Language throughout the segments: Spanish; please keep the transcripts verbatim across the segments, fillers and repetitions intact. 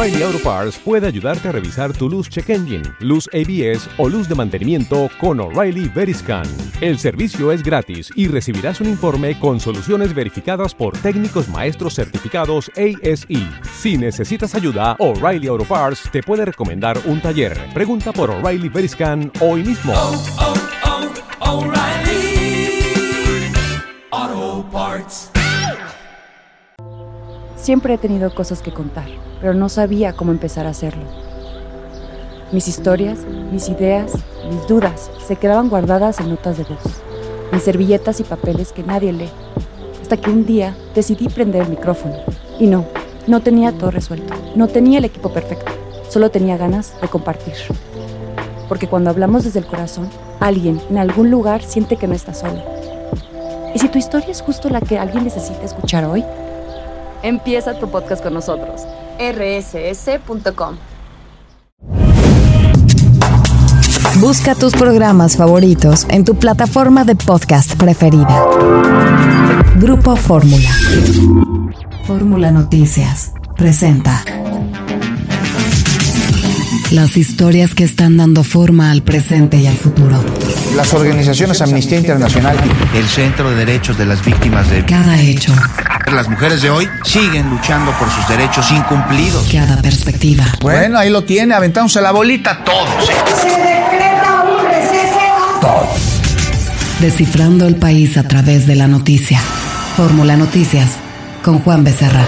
O'Reilly Auto Parts puede ayudarte a revisar tu luz check engine, luz A B S o luz de mantenimiento con O'Reilly Veriscan. El servicio es gratis y recibirás un informe con soluciones verificadas por técnicos maestros certificados A S E. Si necesitas ayuda, O'Reilly Auto Parts te puede recomendar un taller. Pregunta por O'Reilly Veriscan hoy mismo. Oh, oh, oh, O'Reilly Auto Parts. Siempre he tenido cosas que contar, pero no sabía cómo empezar a hacerlo. Mis historias, mis ideas, mis dudas se quedaban guardadas en notas de voz, en servilletas y papeles que nadie lee, hasta que un día decidí prender el micrófono. Y no, no tenía todo resuelto, no tenía el equipo perfecto, solo tenía ganas de compartir. Porque cuando hablamos desde el corazón, alguien en algún lugar siente que no está solo. ¿Y si tu historia es justo la que alguien necesita escuchar hoy? Empieza tu podcast con nosotros. erre ese ese punto com. Busca tus programas favoritos en tu plataforma de podcast preferida. Grupo Fórmula. Fórmula Noticias presenta las historias que están dando forma al presente y al futuro. Las organizaciones Amnistía Internacional, el Centro de Derechos de las Víctimas de... Cada hecho. Las mujeres de hoy siguen luchando por sus derechos incumplidos. Cada perspectiva. Bueno, ahí lo tiene, aventándose la bolita todos. ¿eh? Se decreta un receso. Todos. Descifrando el país a través de la noticia. Fórmula Noticias, con Juan Becerra.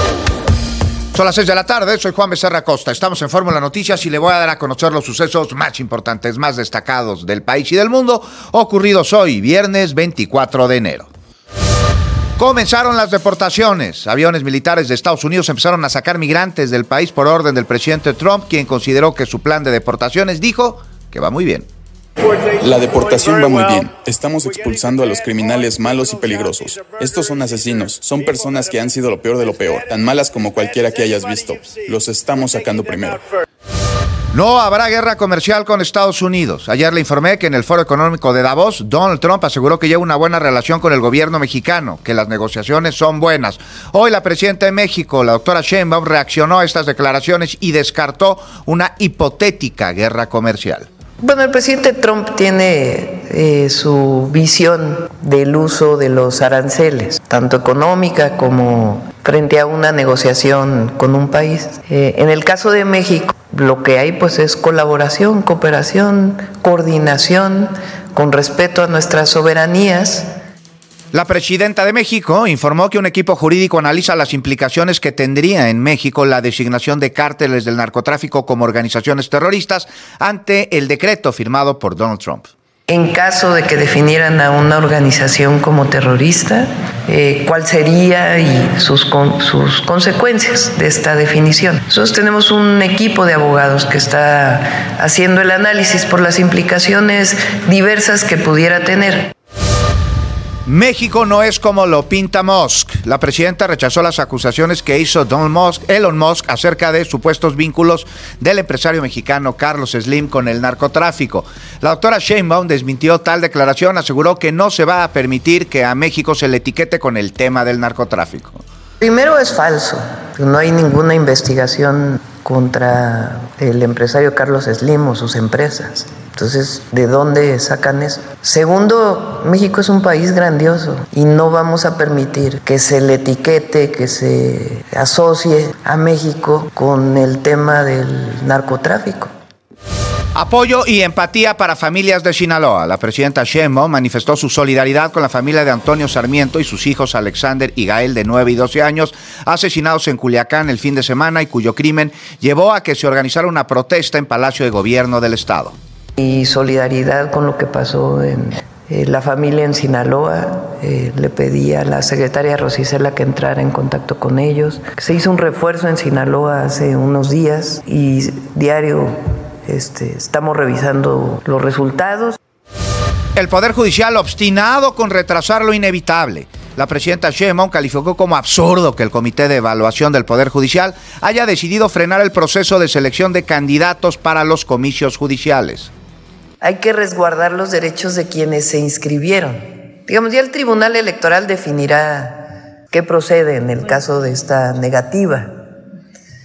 Son las seis de la tarde, soy Juan Becerra Costa. Estamos en Fórmula Noticias y le voy a dar a conocer los sucesos más importantes, más destacados del país y del mundo, ocurridos hoy, viernes veinticuatro de enero. Comenzaron las deportaciones. Aviones militares de Estados Unidos empezaron a sacar migrantes del país por orden del presidente Trump, quien consideró que su plan de deportaciones dijo que va muy bien. La deportación va muy bien. Estamos expulsando a los criminales malos y peligrosos. Estos son asesinos, son personas que han sido lo peor de lo peor, tan malas como cualquiera que hayas visto. Los estamos sacando primero. No habrá guerra comercial con Estados Unidos. Ayer le informé que en el Foro Económico de Davos, Donald Trump aseguró que lleva una buena relación con el gobierno mexicano, que las negociaciones son buenas. Hoy la presidenta de México, la doctora Sheinbaum, reaccionó a estas declaraciones y descartó una hipotética guerra comercial. Bueno, el presidente Trump tiene eh, su visión del uso de los aranceles, tanto económica como frente a una negociación con un país. Eh, en el caso de México, lo que hay pues es colaboración, cooperación, coordinación, con respeto a nuestras soberanías. La presidenta de México informó que un equipo jurídico analiza las implicaciones que tendría en México la designación de cárteles del narcotráfico como organizaciones terroristas ante el decreto firmado por Donald Trump. En caso de que definieran a una organización como terrorista, eh, ¿cuál sería y sus, con, sus consecuencias de esta definición? Nosotros tenemos un equipo de abogados que está haciendo el análisis por las implicaciones diversas que pudiera tener. México no es como lo pinta Musk. La presidenta rechazó las acusaciones que hizo Donald Musk, Elon Musk acerca de supuestos vínculos del empresario mexicano Carlos Slim con el narcotráfico. La doctora Sheinbaum desmintió tal declaración, aseguró que no se va a permitir que a México se le etiquete con el tema del narcotráfico. Primero, es falso. No hay ninguna investigación contra el empresario Carlos Slim o sus empresas. Entonces, ¿de dónde sacan eso? Segundo, México es un país grandioso y no vamos a permitir que se le etiquete, que se asocie a México con el tema del narcotráfico. Apoyo y empatía para familias de Sinaloa. La presidenta Sheinbaum manifestó su solidaridad con la familia de Antonio Sarmiento y sus hijos Alexander y Gael, de nueve y doce años, asesinados en Culiacán el fin de semana y cuyo crimen llevó a que se organizara una protesta en Palacio de Gobierno del Estado. Y solidaridad con lo que pasó en eh, la familia en Sinaloa. Eh, le pedí a la secretaria Rosicela que entrara en contacto con ellos. Se hizo un refuerzo en Sinaloa hace unos días y diario este, estamos revisando los resultados. El Poder Judicial obstinado con retrasar lo inevitable. La presidenta Sheinbaum calificó como absurdo que el Comité de Evaluación del Poder Judicial haya decidido frenar el proceso de selección de candidatos para los comicios judiciales. Hay que resguardar los derechos de quienes se inscribieron. Digamos, ya el Tribunal Electoral definirá qué procede en el caso de esta negativa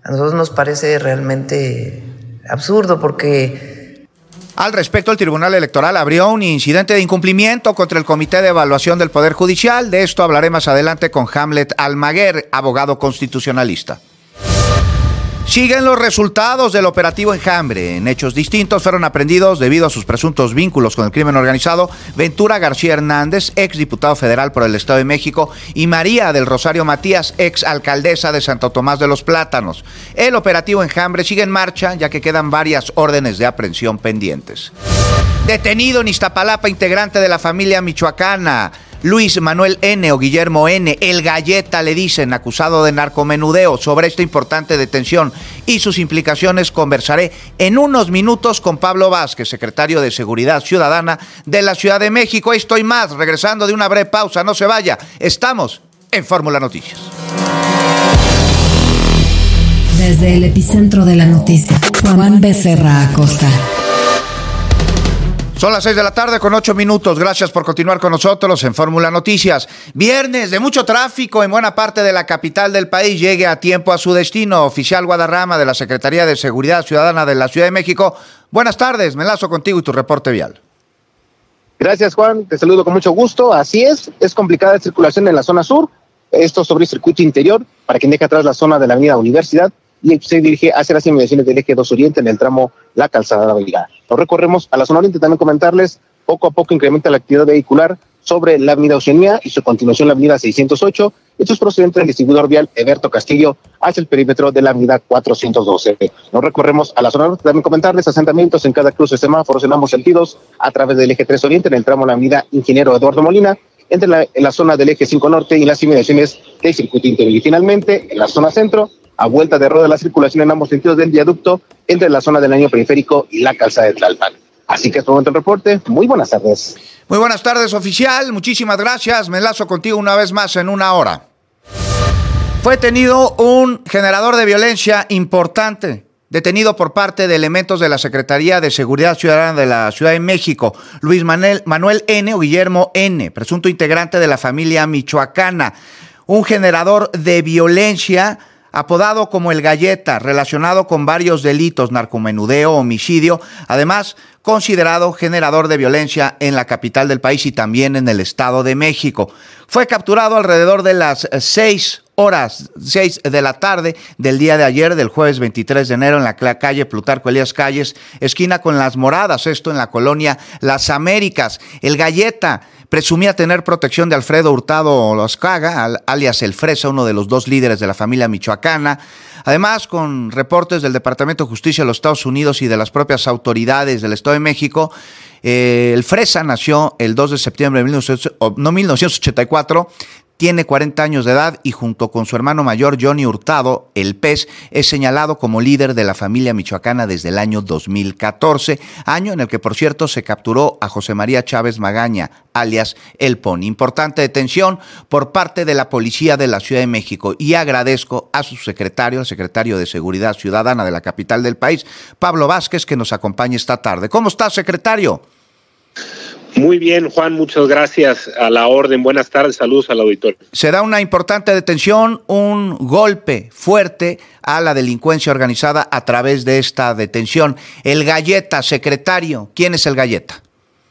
A nosotros nos parece realmente absurdo porque... Al respecto, el Tribunal Electoral abrió un incidente de incumplimiento contra el Comité de Evaluación del Poder Judicial. De esto hablaré más adelante con Hamlet Almaguer, abogado constitucionalista. Siguen los resultados del operativo Enjambre. En hechos distintos fueron aprehendidos, debido a sus presuntos vínculos con el crimen organizado, Ventura García Hernández, ex diputado federal por el Estado de México, y María del Rosario Matías, ex alcaldesa de Santo Tomás de los Plátanos. El operativo Enjambre sigue en marcha, ya que quedan varias órdenes de aprehensión pendientes. Detenido en Iztapalapa, integrante de la familia michoacana, Luis Manuel N. o Guillermo N., el Galleta le dicen, acusado de narcomenudeo. Sobre esta importante detención y sus implicaciones conversaré en unos minutos con Pablo Vázquez, secretario de Seguridad Ciudadana de la Ciudad de México. Esto y más, regresando de una breve pausa, no se vaya. Estamos en Fórmula Noticias. Desde el epicentro de la noticia, Juan Becerra Acosta. Son las seis de la tarde con ocho minutos. Gracias por continuar con nosotros en Fórmula Noticias. Viernes de mucho tráfico en buena parte de la capital del país. Llegue a tiempo a su destino. Oficial Guadarrama de la Secretaría de Seguridad Ciudadana de la Ciudad de México. Buenas tardes. Me enlazo contigo y tu reporte vial. Gracias, Juan. Te saludo con mucho gusto. Así es, es complicada la circulación en la zona sur. Esto sobre el circuito interior, para quien deja atrás la zona de la avenida Universidad y se dirige hacia las inmediaciones del eje dos Oriente en el tramo La Calzada de la Brigada. Nos recorremos a la zona oriente. También comentarles, poco a poco incrementa la actividad vehicular sobre la avenida Oceanía y su continuación la avenida seiscientos ocho. Esto es procedente del distribuidor vial Eberto Castillo hacia el perímetro de la avenida cuatrocientos doce. Nos recorremos a la zona norte. También comentarles asentamientos en cada cruce de semáforos en ambos sentidos a través del eje tres Oriente en el tramo de la avenida Ingeniero Eduardo Molina, entre la, en la zona del eje cinco Norte y las inmediaciones del circuito interior. Y finalmente, en la zona centro, a vuelta de rueda la circulación en ambos sentidos del viaducto entre la zona del anillo periférico y la calzada de Tlalpan. Así que es momento el reporte. Muy buenas tardes. Muy buenas tardes, oficial. Muchísimas gracias. Me enlazo contigo una vez más en una hora. Fue detenido un generador de violencia importante, detenido por parte de elementos de la Secretaría de Seguridad Ciudadana de la Ciudad de México, Luis Manuel, Manuel N. o Guillermo N., presunto integrante de la familia michoacana. Un generador de violencia apodado como el Galleta, relacionado con varios delitos, narcomenudeo, homicidio, además considerado generador de violencia en la capital del país y también en el Estado de México. Fue capturado alrededor de las seis horas, seis de la tarde del día de ayer, del jueves veintitrés de enero, en la calle Plutarco Elías Calles, esquina con Las Moradas, esto en la colonia Las Américas. El Galleta presumía tener protección de Alfredo Hurtado Loscaga, alias El Fresa, uno de los dos líderes de la familia michoacana. Además, con reportes del Departamento de Justicia de los Estados Unidos y de las propias autoridades del Estado de México, eh, El Fresa nació el dos de septiembre de mil novecientos ochenta y cuatro, tiene cuarenta años de edad y junto con su hermano mayor Johnny Hurtado, el Pez, es señalado como líder de la familia michoacana desde el año dos mil catorce, año en el que, por cierto, se capturó a José María Chávez Magaña, alias El Pony. Importante detención por parte de la Policía de la Ciudad de México, y agradezco a su secretario, el secretario de Seguridad Ciudadana de la capital del país, Pablo Vázquez, que nos acompaña esta tarde. ¿Cómo está, secretario? Muy bien, Juan, muchas gracias. A la orden. Buenas tardes, saludos al auditorio. Se da una importante detención, un golpe fuerte a la delincuencia organizada a través de esta detención. El Galleta, secretario, ¿quién es el Galleta?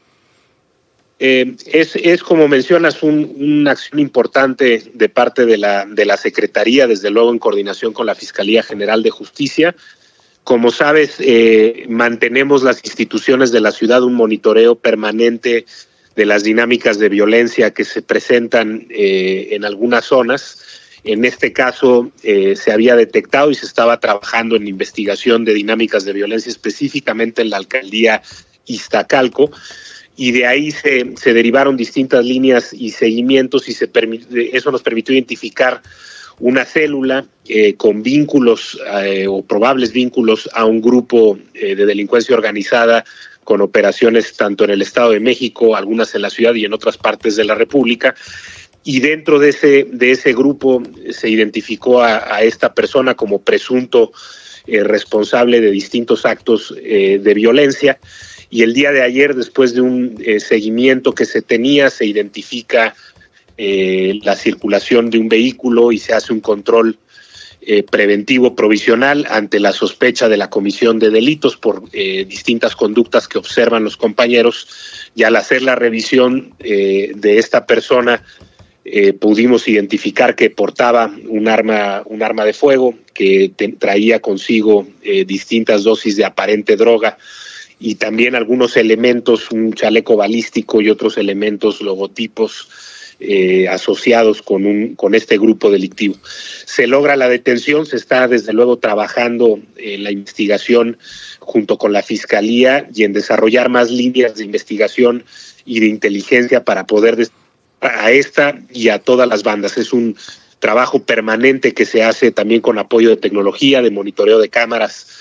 Eh, es, es, como mencionas, un, una acción importante de parte de la, de la Secretaría, desde luego en coordinación con la Fiscalía General de Justicia. Como sabes, eh, mantenemos las instituciones de la ciudad un monitoreo permanente de las dinámicas de violencia que se presentan eh, en algunas zonas. En este caso, eh, se había detectado y se estaba trabajando en investigación de dinámicas de violencia específicamente en la alcaldía Iztacalco, y de ahí se, se derivaron distintas líneas y seguimientos, y se permi- eso nos permitió identificar una célula eh, con vínculos eh, o probables vínculos a un grupo eh, de delincuencia organizada con operaciones tanto en el Estado de México, algunas en la ciudad y en otras partes de la República. Y dentro de ese, de ese grupo se identificó a, a esta persona como presunto eh, responsable de distintos actos eh, de violencia. Y el día de ayer, después de un eh, seguimiento que se tenía, se identifica Eh, la circulación de un vehículo y se hace un control eh, preventivo provisional ante la sospecha de la comisión de delitos por eh, distintas conductas que observan los compañeros, y al hacer la revisión eh, de esta persona eh, pudimos identificar que portaba un arma, un arma de fuego, que te, traía consigo eh, distintas dosis de aparente droga, y también algunos elementos, un chaleco balístico y otros elementos, logotipos eh, asociados con, un, con este grupo delictivo. Se logra la detención, se está desde luego trabajando en la investigación junto con la Fiscalía y en desarrollar más líneas de investigación y de inteligencia para poder des- a esta y a todas las bandas. Es un trabajo permanente que se hace también con apoyo de tecnología, de monitoreo de cámaras,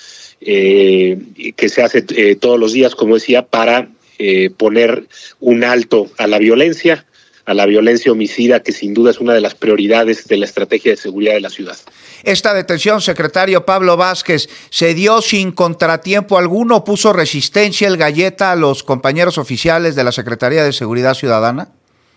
Eh, que se hace eh, todos los días, como decía, para eh, poner un alto a la violencia, a la violencia homicida, que sin duda es una de las prioridades de la estrategia de seguridad de la ciudad. Esta detención, secretario Pablo Vázquez, ¿se dio sin contratiempo alguno? ¿Puso resistencia el Galleta a los compañeros oficiales de la Secretaría de Seguridad Ciudadana?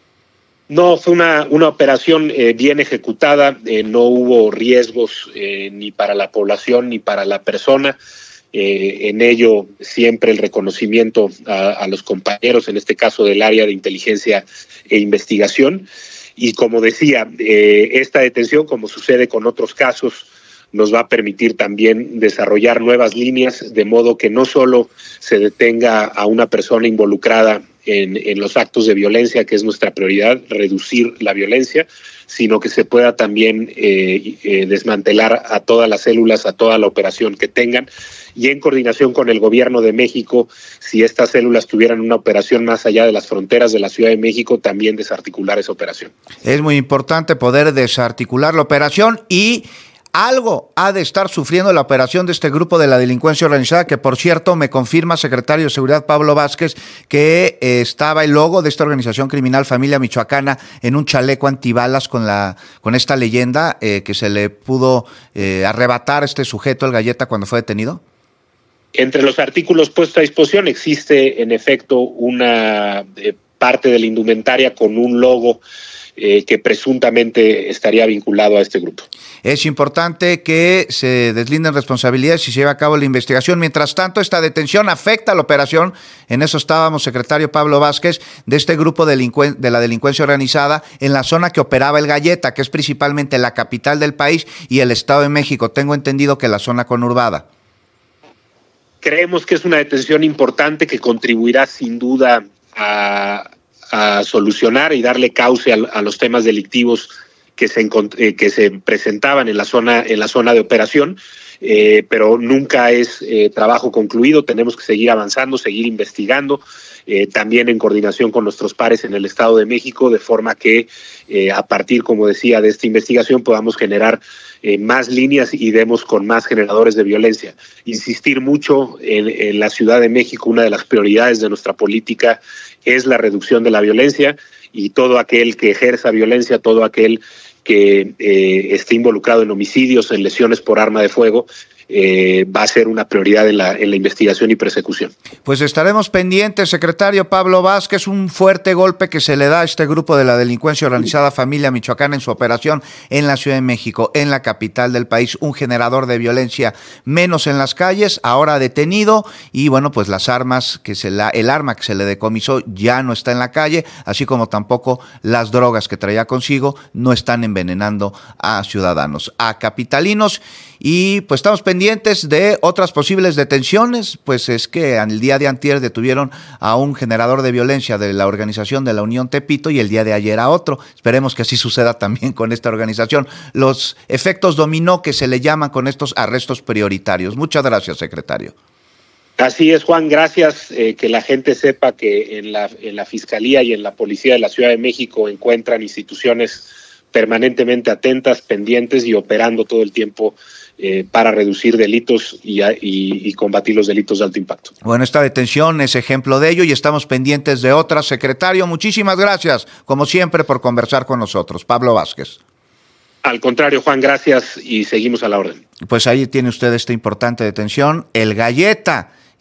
No, fue una, una operación eh, bien ejecutada, eh, no hubo riesgos eh, ni para la población ni para la persona. Eh, en ello siempre el reconocimiento a, a los compañeros, en este caso del área de inteligencia e investigación. Y como decía, eh, esta detención, como sucede con otros casos, nos va a permitir también desarrollar nuevas líneas, de modo que no solo se detenga a una persona involucrada en, en los actos de violencia, que es nuestra prioridad, reducir la violencia, sino que se pueda también eh, eh, desmantelar a todas las células, a toda la operación que tengan, y en coordinación con el Gobierno de México, si estas células tuvieran una operación más allá de las fronteras de la Ciudad de México, también desarticular esa operación. Es muy importante poder desarticular la operación, y algo ha de estar sufriendo la operación de este grupo de la delincuencia organizada, que por cierto me confirma secretario de Seguridad Pablo Vázquez que eh, estaba el logo de esta organización criminal Familia Michoacana en un chaleco antibalas con la con esta leyenda eh, que se le pudo eh, arrebatar a este sujeto, el Galleta, cuando fue detenido. Entre los artículos puestos a disposición existe en efecto una eh, parte de la indumentaria con un logo Eh, que presuntamente estaría vinculado a este grupo. Es importante que se deslinden responsabilidades y se lleve a cabo la investigación. Mientras tanto, esta detención afecta a la operación, en eso estábamos, secretario Pablo Vázquez, de este grupo delincuen- de la delincuencia organizada en la zona que operaba el Galleta, que es principalmente la capital del país y el Estado de México. Tengo entendido que la zona conurbada. Creemos que es una detención importante que contribuirá sin duda a a solucionar y darle cauce a, a los temas delictivos que se eh, que se presentaban en la zona en la zona de operación, eh, pero nunca es eh, trabajo concluido. Tenemos que seguir avanzando, seguir investigando, eh, también en coordinación con nuestros pares en el Estado de México, de forma que eh, a partir, como decía, de esta investigación podamos generar eh, más líneas y demos con más generadores de violencia. Insistir mucho en, en la Ciudad de México, una de las prioridades de nuestra política es la reducción de la violencia, y todo aquel que ejerza violencia, todo aquel que eh, esté involucrado en homicidios, en lesiones por arma de fuego, eh, va a ser una prioridad en la, en la investigación y persecución. Pues estaremos pendientes, secretario Pablo Vázquez, un fuerte golpe que se le da a este grupo de la delincuencia organizada Familia Michoacana en su operación en la Ciudad de México, en la capital del país, un generador de violencia menos en las calles, ahora detenido, y bueno, pues las armas que se la, el arma que se le decomisó ya no está en la calle, así como tampoco las drogas que traía consigo no están envenenando a ciudadanos, a capitalinos. Y pues estamos pendientes de otras posibles detenciones, pues es que el día de antier detuvieron a un generador de violencia de la organización de la Unión Tepito y el día de ayer a otro. Esperemos que así suceda también con esta organización. Los efectos dominó que se le llaman con estos arrestos prioritarios. Muchas gracias, secretario. Así es, Juan, gracias. Eh, que la gente sepa que en la, en la Fiscalía y en la Policía de la Ciudad de México encuentran instituciones permanentemente atentas, pendientes y operando todo el tiempo eh, para reducir delitos y, y, y combatir los delitos de alto impacto. Bueno, esta detención es ejemplo de ello y estamos pendientes de otras. Secretario, muchísimas gracias, como siempre, por conversar con nosotros. Pablo Vázquez. Al contrario, Juan, gracias y seguimos a la orden. Pues ahí tiene usted esta importante detención. El Galleta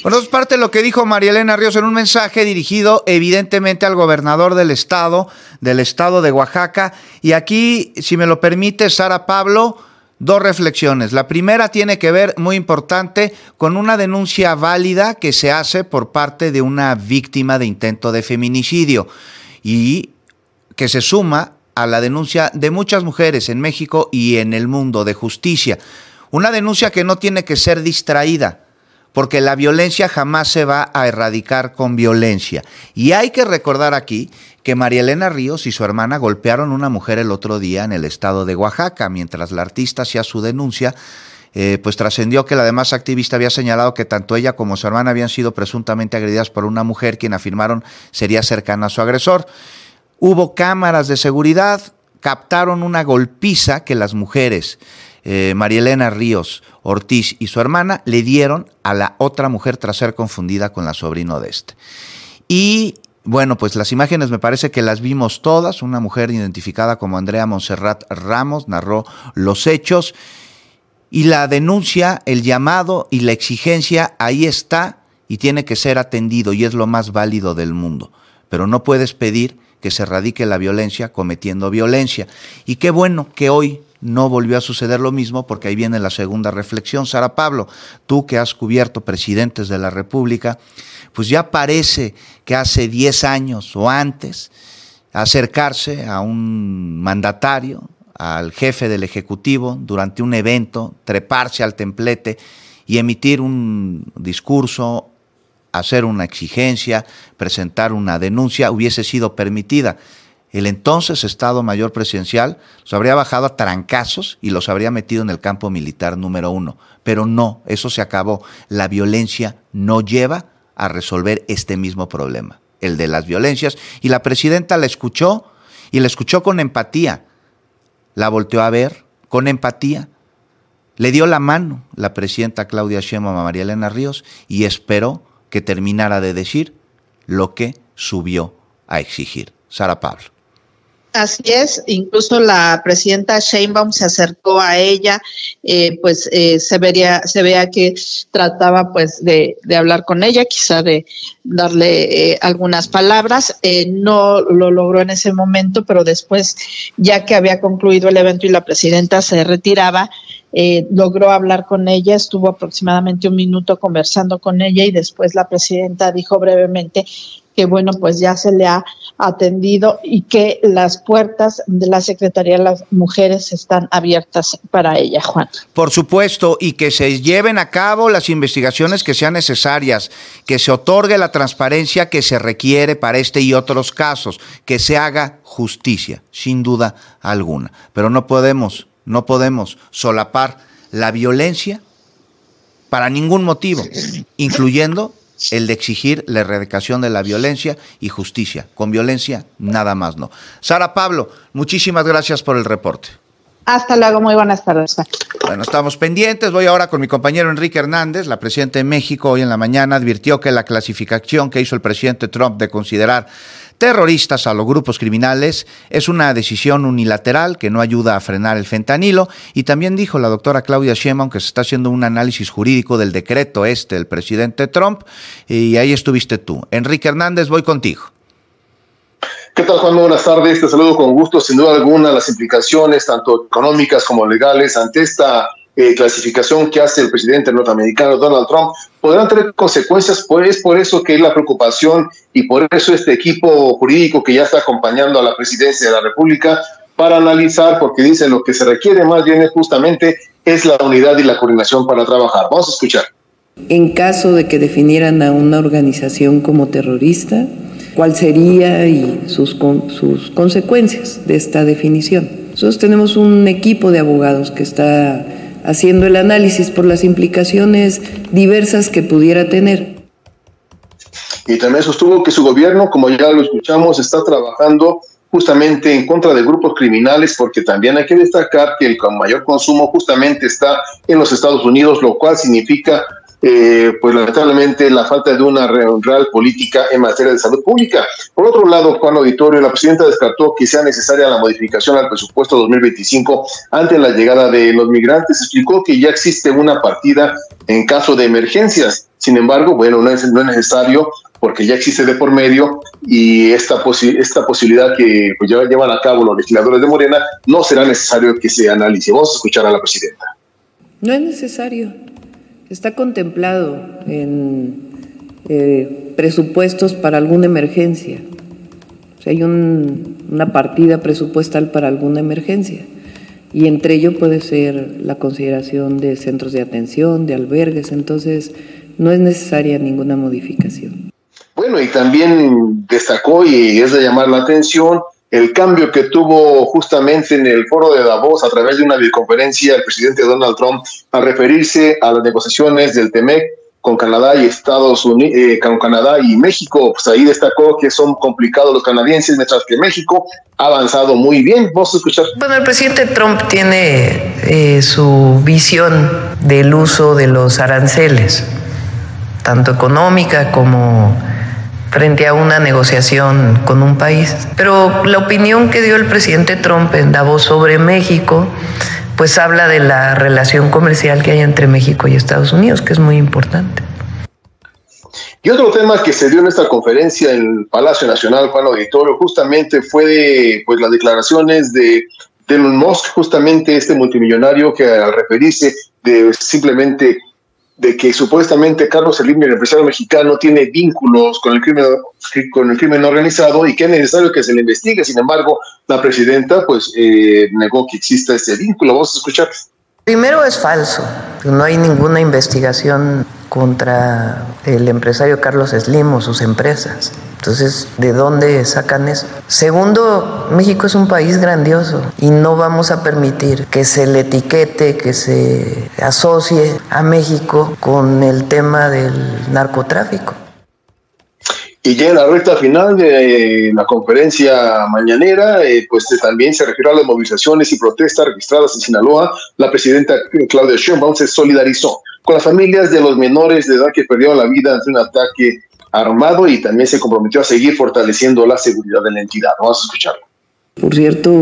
Bueno, es parte de lo que dijo María Elena Ríos en un mensaje dirigido evidentemente al gobernador del estado, del estado de Oaxaca. Y aquí, si me lo permite, Sara Pablo, dos reflexiones. La primera tiene que ver, muy importante, con una denuncia válida que se hace por parte de una víctima de intento de feminicidio y que se suma a la denuncia de muchas mujeres en México y en el mundo de justicia. Una denuncia que no tiene que ser distraída, porque la violencia jamás se va a erradicar con violencia. Y hay que recordar aquí que María Elena Ríos y su hermana golpearon a una mujer el otro día en el estado de Oaxaca. Mientras la artista hacía su denuncia, eh, pues trascendió que la demás activista había señalado que tanto ella como su hermana habían sido presuntamente agredidas por una mujer quien afirmaron sería cercana a su agresor. Hubo cámaras de seguridad, captaron una golpiza que las mujeres, eh, María Elena Ríos Ortiz y su hermana, le dieron a la otra mujer tras ser confundida con la sobrina de este. Y bueno, pues las imágenes me parece que las vimos todas. Una mujer identificada como Andrea Montserrat Ramos narró los hechos y la denuncia, el llamado y la exigencia ahí está y tiene que ser atendido y es lo más válido del mundo. Pero no puedes pedir que se erradique la violencia cometiendo violencia. Y qué bueno que hoy no volvió a suceder lo mismo, porque ahí viene la segunda reflexión. Sara Pablo, tú que has cubierto presidentes de la República, pues ya parece que hace diez años o antes, acercarse a un mandatario, al jefe del Ejecutivo, durante un evento, treparse al templete y emitir un discurso, hacer una exigencia, presentar una denuncia, hubiese sido permitida. El entonces Estado Mayor Presidencial los habría bajado a trancazos y los habría metido en el campo militar número uno. Pero no, eso se acabó. La violencia no lleva a resolver este mismo problema, el de las violencias. Y la presidenta la escuchó, y la escuchó con empatía. La volteó a ver con empatía. Le dio la mano la presidenta Claudia Sheinbaum a María Elena Ríos y esperó que terminara de decir lo que subió a exigir. Sara Pablo. Así es, incluso la presidenta Sheinbaum se acercó a ella, eh, pues eh, se vería, se veía que trataba pues de, de hablar con ella, quizá de darle eh, algunas palabras, eh, no lo logró en ese momento, pero después, ya que había concluido el evento y la presidenta se retiraba, eh, logró hablar con ella, estuvo aproximadamente un minuto conversando con ella y después la presidenta dijo brevemente que bueno, pues ya se le ha atendido y que las puertas de la Secretaría de las Mujeres están abiertas para ella, Juan. Por supuesto, y que se lleven a cabo las investigaciones que sean necesarias, que se otorgue la transparencia que se requiere para este y otros casos, que se haga justicia, sin duda alguna. Pero no podemos, no podemos solapar la violencia para ningún motivo, incluyendo el de exigir la erradicación de la violencia y justicia. Con violencia, nada más no. Sara Pablo, muchísimas gracias por el reporte. Hasta luego, muy buenas tardes. Bueno, estamos pendientes. Voy ahora con mi compañero Enrique Hernández. La presidenta de México hoy en la mañana advirtió que la clasificación que hizo el presidente Trump de considerar terroristas a los grupos criminales es una decisión unilateral que no ayuda a frenar el fentanilo, y también dijo la doctora Claudia Sheinbaum que se está haciendo un análisis jurídico del decreto este del presidente Trump, y ahí estuviste tú. Enrique Hernández, voy contigo. ¿Qué tal, Juan? Buenas tardes, te saludo con gusto. Sin duda alguna, las implicaciones tanto económicas como legales ante esta eh, clasificación que hace el presidente norteamericano Donald Trump podrán tener consecuencias. Pues es por eso que es la preocupación y por eso este equipo jurídico que ya está acompañando a la presidencia de la República para analizar, porque dice lo que se requiere más bien es justamente es la unidad y la coordinación para trabajar. Vamos a escuchar. En caso de que definieran a una organización como terrorista, ¿cuál sería y sus, con, sus consecuencias de esta definición? Nosotros tenemos un equipo de abogados que está haciendo el análisis por las implicaciones diversas que pudiera tener. Y también sostuvo que su gobierno, como ya lo escuchamos, está trabajando justamente en contra de grupos criminales, porque también hay que destacar que el mayor consumo justamente está en los Estados Unidos, lo cual significa eh, pues lamentablemente la falta de una real política en materia de salud pública. Por otro lado, Juan Auditorio, la presidenta descartó que sea necesaria la modificación al presupuesto dos mil veinticinco ante la llegada de los migrantes. Explicó que ya existe una partida en caso de emergencias. Sin embargo, bueno, no es, no es necesario porque ya existe de por medio y esta, posi- esta posibilidad que pues, ya llevan a cabo los legisladores de Morena no será necesario que se analice. Vamos a escuchar a la presidenta. No es necesario. Está contemplado en eh, presupuestos para alguna emergencia. O sea, hay un, una partida presupuestal para alguna emergencia. Y entre ello puede ser la consideración de centros de atención, de albergues. Entonces, no es necesaria ninguna modificación. Bueno, y también destacó, y es de llamar la atención, el cambio que tuvo justamente en el foro de Davos a través de una videoconferencia el presidente Donald Trump al referirse a las negociaciones del TEMEC con Canadá y Estados Unidos, eh, con Canadá y México. Pues ahí destacó que son complicados los canadienses, mientras que México ha avanzado muy bien. Vamos a escuchar. Bueno, el presidente Trump tiene eh, su visión del uso de los aranceles, tanto económica como frente a una negociación con un país. Pero la opinión que dio el presidente Trump en Davos sobre México, pues habla de la relación comercial que hay entre México y Estados Unidos, que es muy importante. Y otro tema que se dio en esta conferencia en el Palacio Nacional, Juan Auditorio, justamente fue de, pues, las declaraciones de, de Elon Musk, justamente este multimillonario que al referirse de simplemente de que supuestamente Carlos Slim, el empresario mexicano, tiene vínculos con el crimen con el crimen organizado y que es necesario que se le investigue. Sin embargo, la presidenta pues eh, negó que exista ese vínculo. Vamos a escuchar. Primero, es falso. No hay ninguna investigación contra el empresario Carlos Slim o sus empresas. Entonces, ¿de dónde sacan eso? Segundo, México es un país grandioso y no vamos a permitir que se le etiquete, que se asocie a México con el tema del narcotráfico. Y ya en la recta final de eh, la conferencia mañanera, eh, pues eh, también se refirió a las movilizaciones y protestas registradas en Sinaloa. La presidenta Claudia Sheinbaum se solidarizó con las familias de los menores de edad que perdieron la vida ante un ataque armado y también se comprometió a seguir fortaleciendo la seguridad de la entidad. Vamos a escucharlo. Por cierto,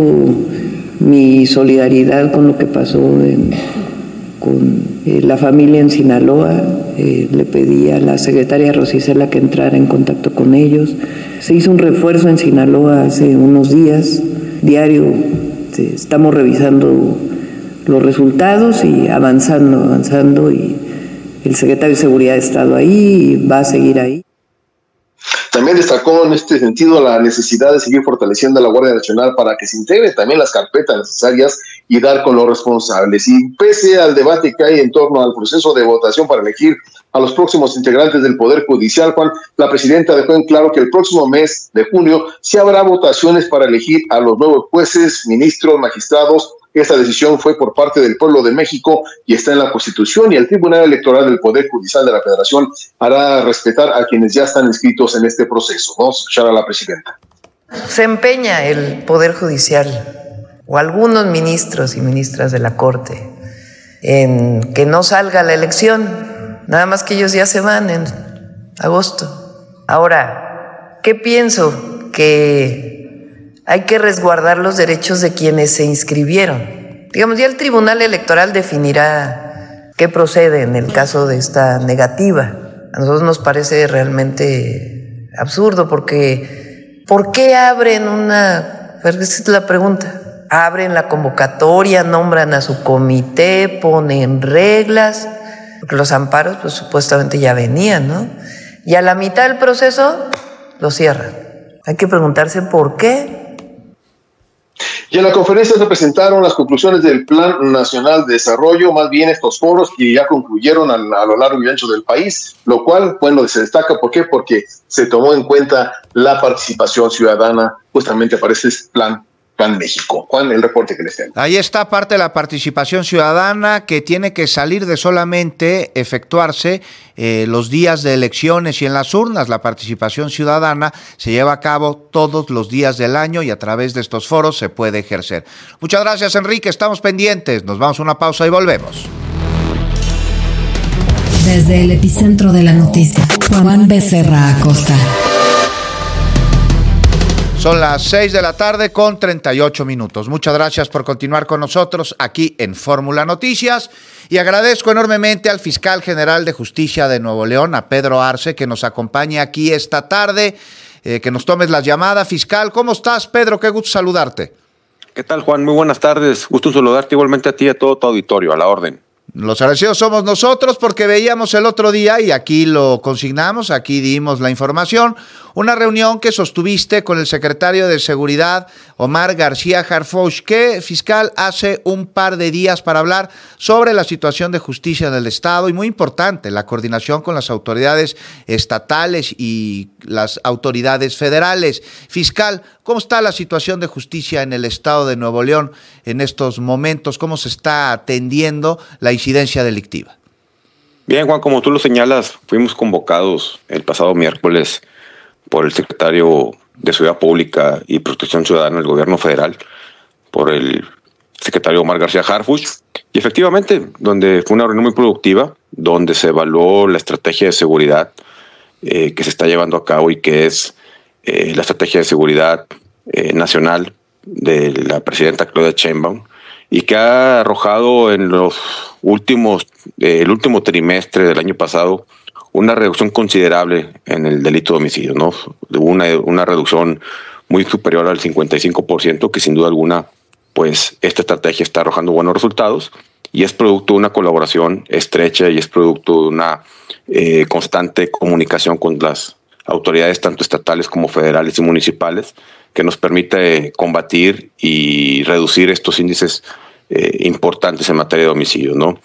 mi solidaridad con lo que pasó en, con eh, la familia en Sinaloa. Eh, le pedí a la secretaria Rosicela que entrara en contacto con ellos. Se hizo un refuerzo en Sinaloa hace unos días. Diario eh, estamos revisando los resultados y avanzando, avanzando. Y el secretario de Seguridad ha estado ahí y va a seguir ahí. También destacó en este sentido la necesidad de seguir fortaleciendo a la Guardia Nacional para que se integren también las carpetas necesarias y dar con los responsables. Y pese al debate que hay en torno al proceso de votación para elegir a los próximos integrantes del Poder Judicial, Juan, la presidenta dejó en claro que el próximo mes de junio sí habrá votaciones para elegir a los nuevos jueces, ministros, magistrados. Esta decisión fue por parte del pueblo de México y está en la Constitución, y el Tribunal Electoral del Poder Judicial de la Federación hará respetar a quienes ya están inscritos en este proceso. Vamos a escuchar a la presidenta. Se empeña el Poder Judicial o algunos ministros y ministras de la Corte en que no salga la elección, nada más que ellos ya se van en agosto. Ahora, ¿qué pienso? Que hay que resguardar los derechos de quienes se inscribieron. Digamos, ya el Tribunal Electoral definirá qué procede en el caso de esta negativa. A nosotros nos parece realmente absurdo porque ¿por qué abren una? Esa es la pregunta. Abren la convocatoria, nombran a su comité, ponen reglas, porque los amparos pues supuestamente ya venían, ¿no? Y a la mitad del proceso lo cierran. Hay que preguntarse por qué. Y en la conferencia se presentaron las conclusiones del Plan Nacional de Desarrollo, más bien estos foros que ya concluyeron a, a lo largo y ancho del país, lo cual, bueno, se destaca. ¿Por qué? Porque se tomó en cuenta la participación ciudadana, justamente para este plan, Plan México. Juan, el reporte que les tengo. Ahí está parte de la participación ciudadana que tiene que salir de solamente efectuarse eh, los días de elecciones y en las urnas. La participación ciudadana se lleva a cabo todos los días del año y a través de estos foros se puede ejercer. Muchas gracias, Enrique. Estamos pendientes. Nos vamos a una pausa y volvemos. Desde el epicentro de la noticia, Juan Becerra Acosta. Son las seis de la tarde con treinta y ocho minutos. Muchas gracias por continuar con nosotros aquí en Fórmula Noticias y agradezco enormemente al fiscal general de justicia de Nuevo León, a Pedro Arce, que nos acompaña aquí esta tarde, eh, que nos tomes la llamada. Fiscal, ¿cómo estás, Pedro? Qué gusto saludarte. ¿Qué tal, Juan? Muy buenas tardes. Gusto saludarte igualmente a ti y a todo tu auditorio, a la orden. Los agradecidos somos nosotros porque veíamos el otro día, y aquí lo consignamos, aquí dimos la información, una reunión que sostuviste con el secretario de Seguridad, Omar García Harfuch, que, fiscal, hace un par de días para hablar sobre la situación de justicia en el Estado y, muy importante, la coordinación con las autoridades estatales y las autoridades federales. Fiscal, ¿cómo está la situación de justicia en el Estado de Nuevo León en estos momentos? ¿Cómo se está atendiendo la incidencia delictiva? Bien, Juan, como tú lo señalas, fuimos convocados el pasado miércoles por el secretario de Seguridad Pública y Protección Ciudadana del Gobierno Federal, por el secretario Omar García Harfuch, y efectivamente, donde fue una reunión muy productiva, donde se evaluó la estrategia de seguridad eh, que se está llevando a cabo y que es eh, la estrategia de seguridad eh, nacional de la presidenta Claudia Sheinbaum, y que ha arrojado en los últimos, eh, el último trimestre del año pasado una reducción considerable en el delito de homicidio, ¿no? Una, una reducción muy superior al cincuenta y cinco por ciento, que sin duda alguna, pues esta estrategia está arrojando buenos resultados y es producto de una colaboración estrecha y es producto de una eh, constante comunicación con las autoridades tanto estatales como federales y municipales, que nos permite combatir y reducir estos índices eh, importantes en materia de homicidio, ¿no?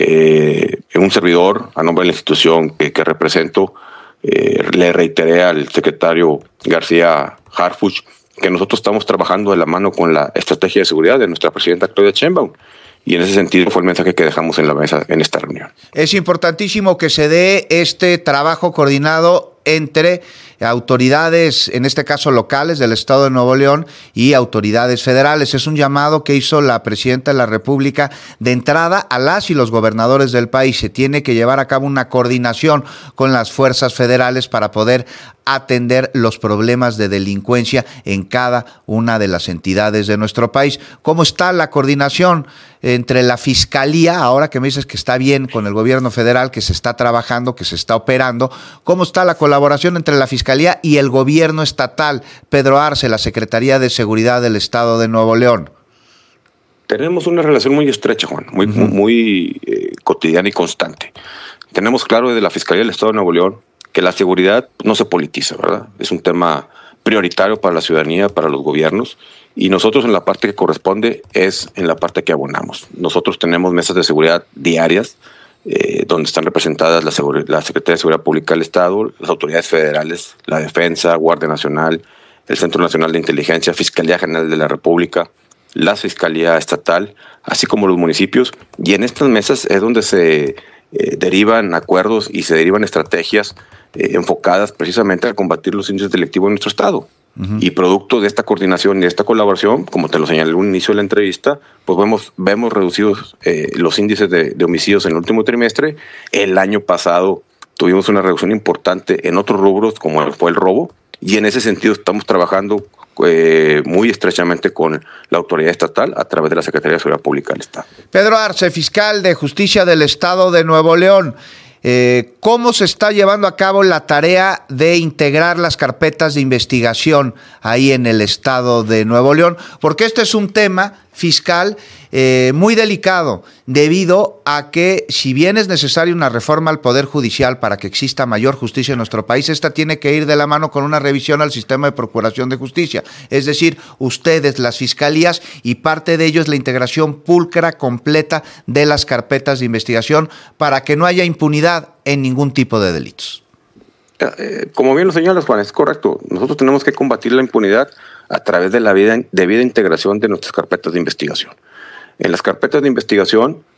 Eh, un servidor, a nombre de la institución que, que represento, eh, le reiteré al secretario García Harfuch que nosotros estamos trabajando de la mano con la estrategia de seguridad de nuestra presidenta Claudia Sheinbaum, y en ese sentido fue el mensaje que dejamos en la mesa en esta reunión. Es importantísimo que se dé este trabajo coordinado entre autoridades, en este caso locales del Estado de Nuevo León, y autoridades federales. Es un llamado que hizo la presidenta de la República de entrada a las y los gobernadores del país. Se tiene que llevar a cabo una coordinación con las fuerzas federales para poder atender los problemas de delincuencia en cada una de las entidades de nuestro país. ¿Cómo está la coordinación entre la Fiscalía, ahora que me dices que está bien con el gobierno federal, que se está trabajando, que se está operando? ¿Cómo está la colaboración entre la Fiscalía y el gobierno estatal? Pedro Arce, la Secretaría de Seguridad del Estado de Nuevo León. Tenemos una relación muy estrecha, Juan, muy, uh-huh. muy, muy eh, cotidiana y constante. Tenemos claro desde la Fiscalía del Estado de Nuevo León que la seguridad no se politiza, ¿verdad? Es un tema prioritario para la ciudadanía, para los gobiernos, y nosotros en la parte que corresponde es en la parte que abonamos. Nosotros tenemos mesas de seguridad diarias, eh, donde están representadas la, la Secretaría de Seguridad Pública del Estado, las autoridades federales, la Defensa, Guardia Nacional, el Centro Nacional de Inteligencia, Fiscalía General de la República, la Fiscalía Estatal, así como los municipios, y en estas mesas es donde se eh, derivan acuerdos y se derivan estrategias eh, enfocadas precisamente a combatir los índices delictivos en nuestro Estado. Uh-huh. Y producto de esta coordinación y de esta colaboración, como te lo señalé al inicio de la entrevista, pues vemos, vemos reducidos eh, los índices de, de homicidios en el último trimestre. El año pasado tuvimos una reducción importante en otros rubros, como fue el robo, y en ese sentido estamos trabajando eh, muy estrechamente con la autoridad estatal a través de la Secretaría de Seguridad Pública del Estado. Pedro Arce, fiscal de Justicia del Estado de Nuevo León. Eh, ¿Cómo se está llevando a cabo la tarea de integrar las carpetas de investigación ahí en el Estado de Nuevo León? Porque este es un tema fiscal eh, muy delicado, debido a que, si bien es necesaria una reforma al Poder Judicial para que exista mayor justicia en nuestro país, esta tiene que ir de la mano con una revisión al sistema de procuración de justicia. Es decir, ustedes, las fiscalías, y parte de ello es la integración pulcra, completa de las carpetas de investigación para que no haya impunidad en ningún tipo de delitos. Eh, como bien lo señalas, Juan, es correcto. Nosotros tenemos que combatir la impunidad a través de la vida, debida integración de nuestras carpetas de investigación. En las carpetas de investigación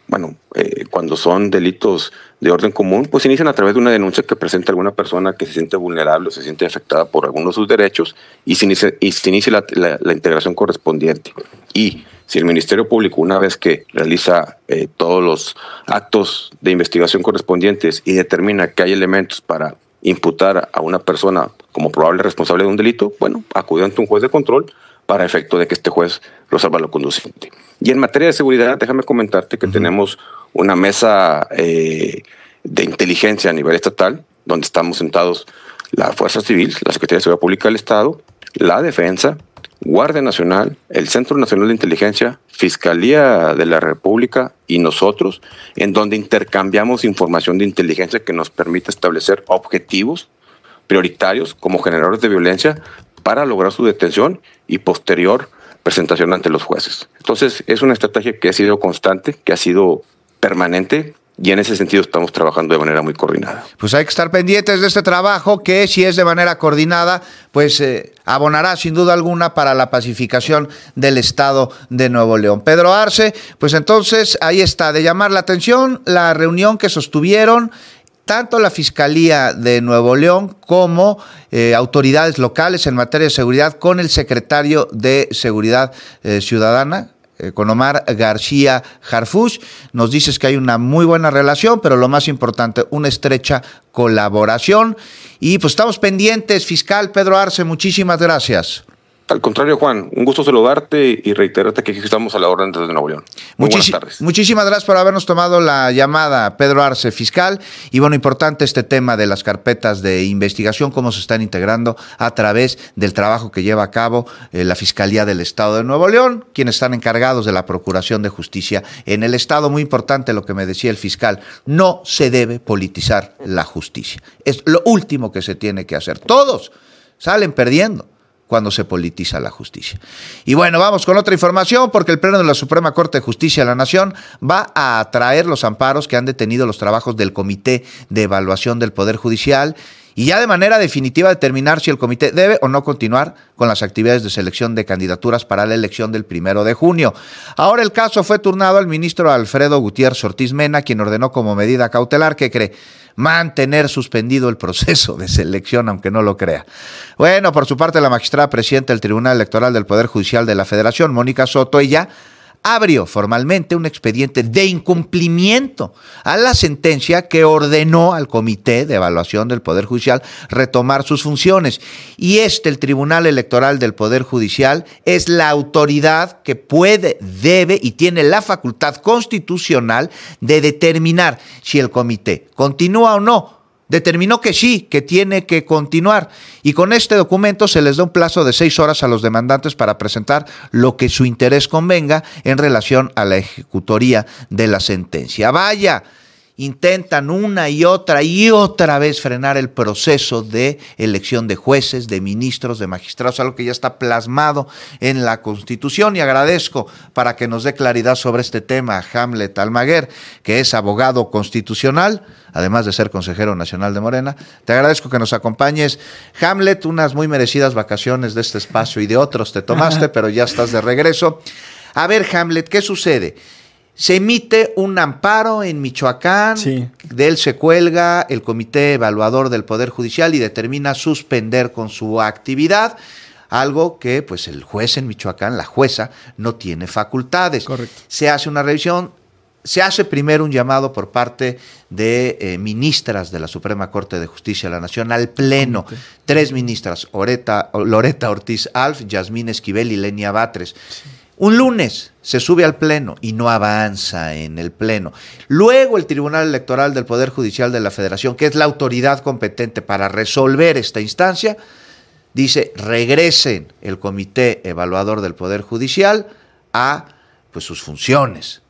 bueno, eh, cuando son delitos de orden común, pues se inician a través de una denuncia que presenta alguna persona que se siente vulnerable o se siente afectada por algunos de sus derechos y se inicia, y se inicia la, la, la integración correspondiente. Y si el Ministerio Público, una vez que realiza eh, todos los actos de investigación correspondientes y determina que hay elementos para imputar a una persona como probable responsable de un delito, bueno, acude ante un juez de control para efecto de que este juez lo salva lo conducente. Y en materia de seguridad, déjame comentarte que uh-huh. tenemos una mesa eh, de inteligencia a nivel estatal, donde estamos sentados la Fuerza Civil, la Secretaría de Seguridad Pública del Estado, la Defensa, Guardia Nacional, el Centro Nacional de Inteligencia, Fiscalía de la República y nosotros, en donde intercambiamos información de inteligencia que nos permite establecer objetivos prioritarios como generadores de violencia para lograr su detención y posterior presentación ante los jueces. Entonces, es una estrategia que ha sido constante, que ha sido permanente, y en ese sentido estamos trabajando de manera muy coordinada. Pues hay que estar pendientes de este trabajo que, si es de manera coordinada, pues eh, abonará sin duda alguna para la pacificación del Estado de Nuevo León. Pedro Arce, pues entonces ahí está, de llamar la atención la reunión que sostuvieron tanto la Fiscalía de Nuevo León como eh, autoridades locales en materia de seguridad con el secretario de Seguridad eh, Ciudadana, eh, con Omar García Harfuch. Nos dices que hay una muy buena relación, pero lo más importante, una estrecha colaboración. Y pues estamos pendientes, fiscal Pedro Arce, muchísimas gracias. Al contrario, Juan, un gusto saludarte y reiterarte que aquí estamos a la orden desde Nuevo León. Muy Muchis- buenas tardes. Muchísimas gracias por habernos tomado la llamada, Pedro Arce, fiscal. Y bueno, importante este tema de las carpetas de investigación, cómo se están integrando a través del trabajo que lleva a cabo eh, la Fiscalía del Estado de Nuevo León, quienes están encargados de la Procuración de Justicia en el Estado. Muy importante lo que me decía el fiscal, no se debe politizar la justicia. Es lo último que se tiene que hacer. Todos salen perdiendo cuando se politiza la justicia. Y bueno, vamos con otra información, porque el Pleno de la Suprema Corte de Justicia de la Nación va a atraer los amparos que han detenido los trabajos del Comité de Evaluación del Poder Judicial y ya de manera definitiva determinar si el comité debe o no continuar con las actividades de selección de candidaturas para la elección del primero de junio. Ahora el caso fue turnado al ministro Alfredo Gutiérrez Ortiz Mena, quien ordenó como medida cautelar, ¿qué cree?, mantener suspendido el proceso de selección, aunque no lo crea. Bueno, por su parte, la magistrada presidenta del Tribunal Electoral del Poder Judicial de la Federación, Mónica Soto, ella abrió formalmente un expediente de incumplimiento a la sentencia que ordenó al Comité de Evaluación del Poder Judicial retomar sus funciones. Y este, el Tribunal Electoral del Poder Judicial, es la autoridad que puede, debe y tiene la facultad constitucional de determinar si el comité continúa o no. Determinó que sí, que tiene que continuar. Y con este documento se les da un plazo de seis horas a los demandantes para presentar lo que su interés convenga en relación a la ejecutoría de la sentencia. Vaya, intentan una y otra y otra vez frenar el proceso de elección de jueces, de ministros, de magistrados, algo que ya está plasmado en la Constitución. Y agradezco, para que nos dé claridad sobre este tema, a Hamlet Almaguer, que es abogado constitucional, además de ser consejero nacional de Morena. Te agradezco que nos acompañes. Hamlet, unas muy merecidas vacaciones de este espacio y de otros te tomaste, pero ya estás de regreso. A ver, Hamlet, ¿qué sucede? Se emite un amparo en Michoacán, sí. De él se cuelga el Comité Evaluador del Poder Judicial y determina suspender con su actividad, algo que pues el juez en Michoacán, la jueza, no tiene facultades. Correcto. Se hace una revisión. Se hace primero un llamado por parte de eh, ministras de la Suprema Corte de Justicia de la Nación al Pleno. Okay. Tres ministras, Oreta, Loreta Ortiz Alf, Yasmín Esquivel y Lenia Batres. Sí. Un lunes se sube al Pleno y no avanza en el Pleno. Luego el Tribunal Electoral del Poder Judicial de la Federación, que es la autoridad competente para resolver esta instancia, dice regresen el Comité Evaluador del Poder Judicial a pues, sus funciones.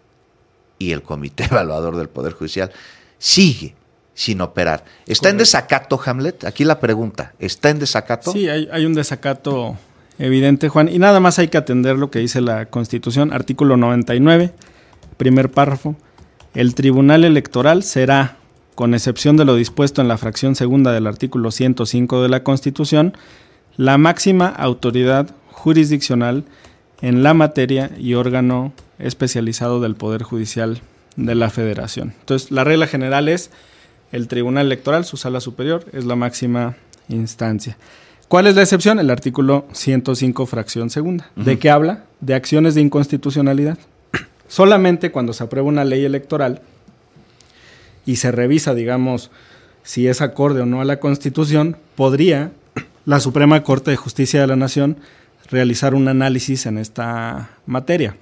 Y el Comité Evaluador del Poder Judicial sigue sin operar. ¿Está Correcto. En desacato, Hamlet? Aquí la pregunta, ¿está en desacato? Sí, hay, hay un desacato evidente, Juan, y nada más hay que atender lo que dice la Constitución, artículo noventa y nueve, primer párrafo. El Tribunal Electoral será, con excepción de lo dispuesto en la fracción segunda del artículo ciento cinco de la Constitución, la máxima autoridad jurisdiccional en la materia y órgano especializado del Poder Judicial de la Federación. Entonces, la regla general es el Tribunal Electoral, su sala superior, es la máxima instancia. ¿Cuál es la excepción? El artículo ciento cinco, fracción segunda. Uh-huh. ¿De qué habla? De acciones de inconstitucionalidad. Solamente cuando se aprueba una ley electoral y se revisa, digamos, si es acorde o no a la Constitución, podría la Suprema Corte de Justicia de la Nación realizar un análisis en esta materia.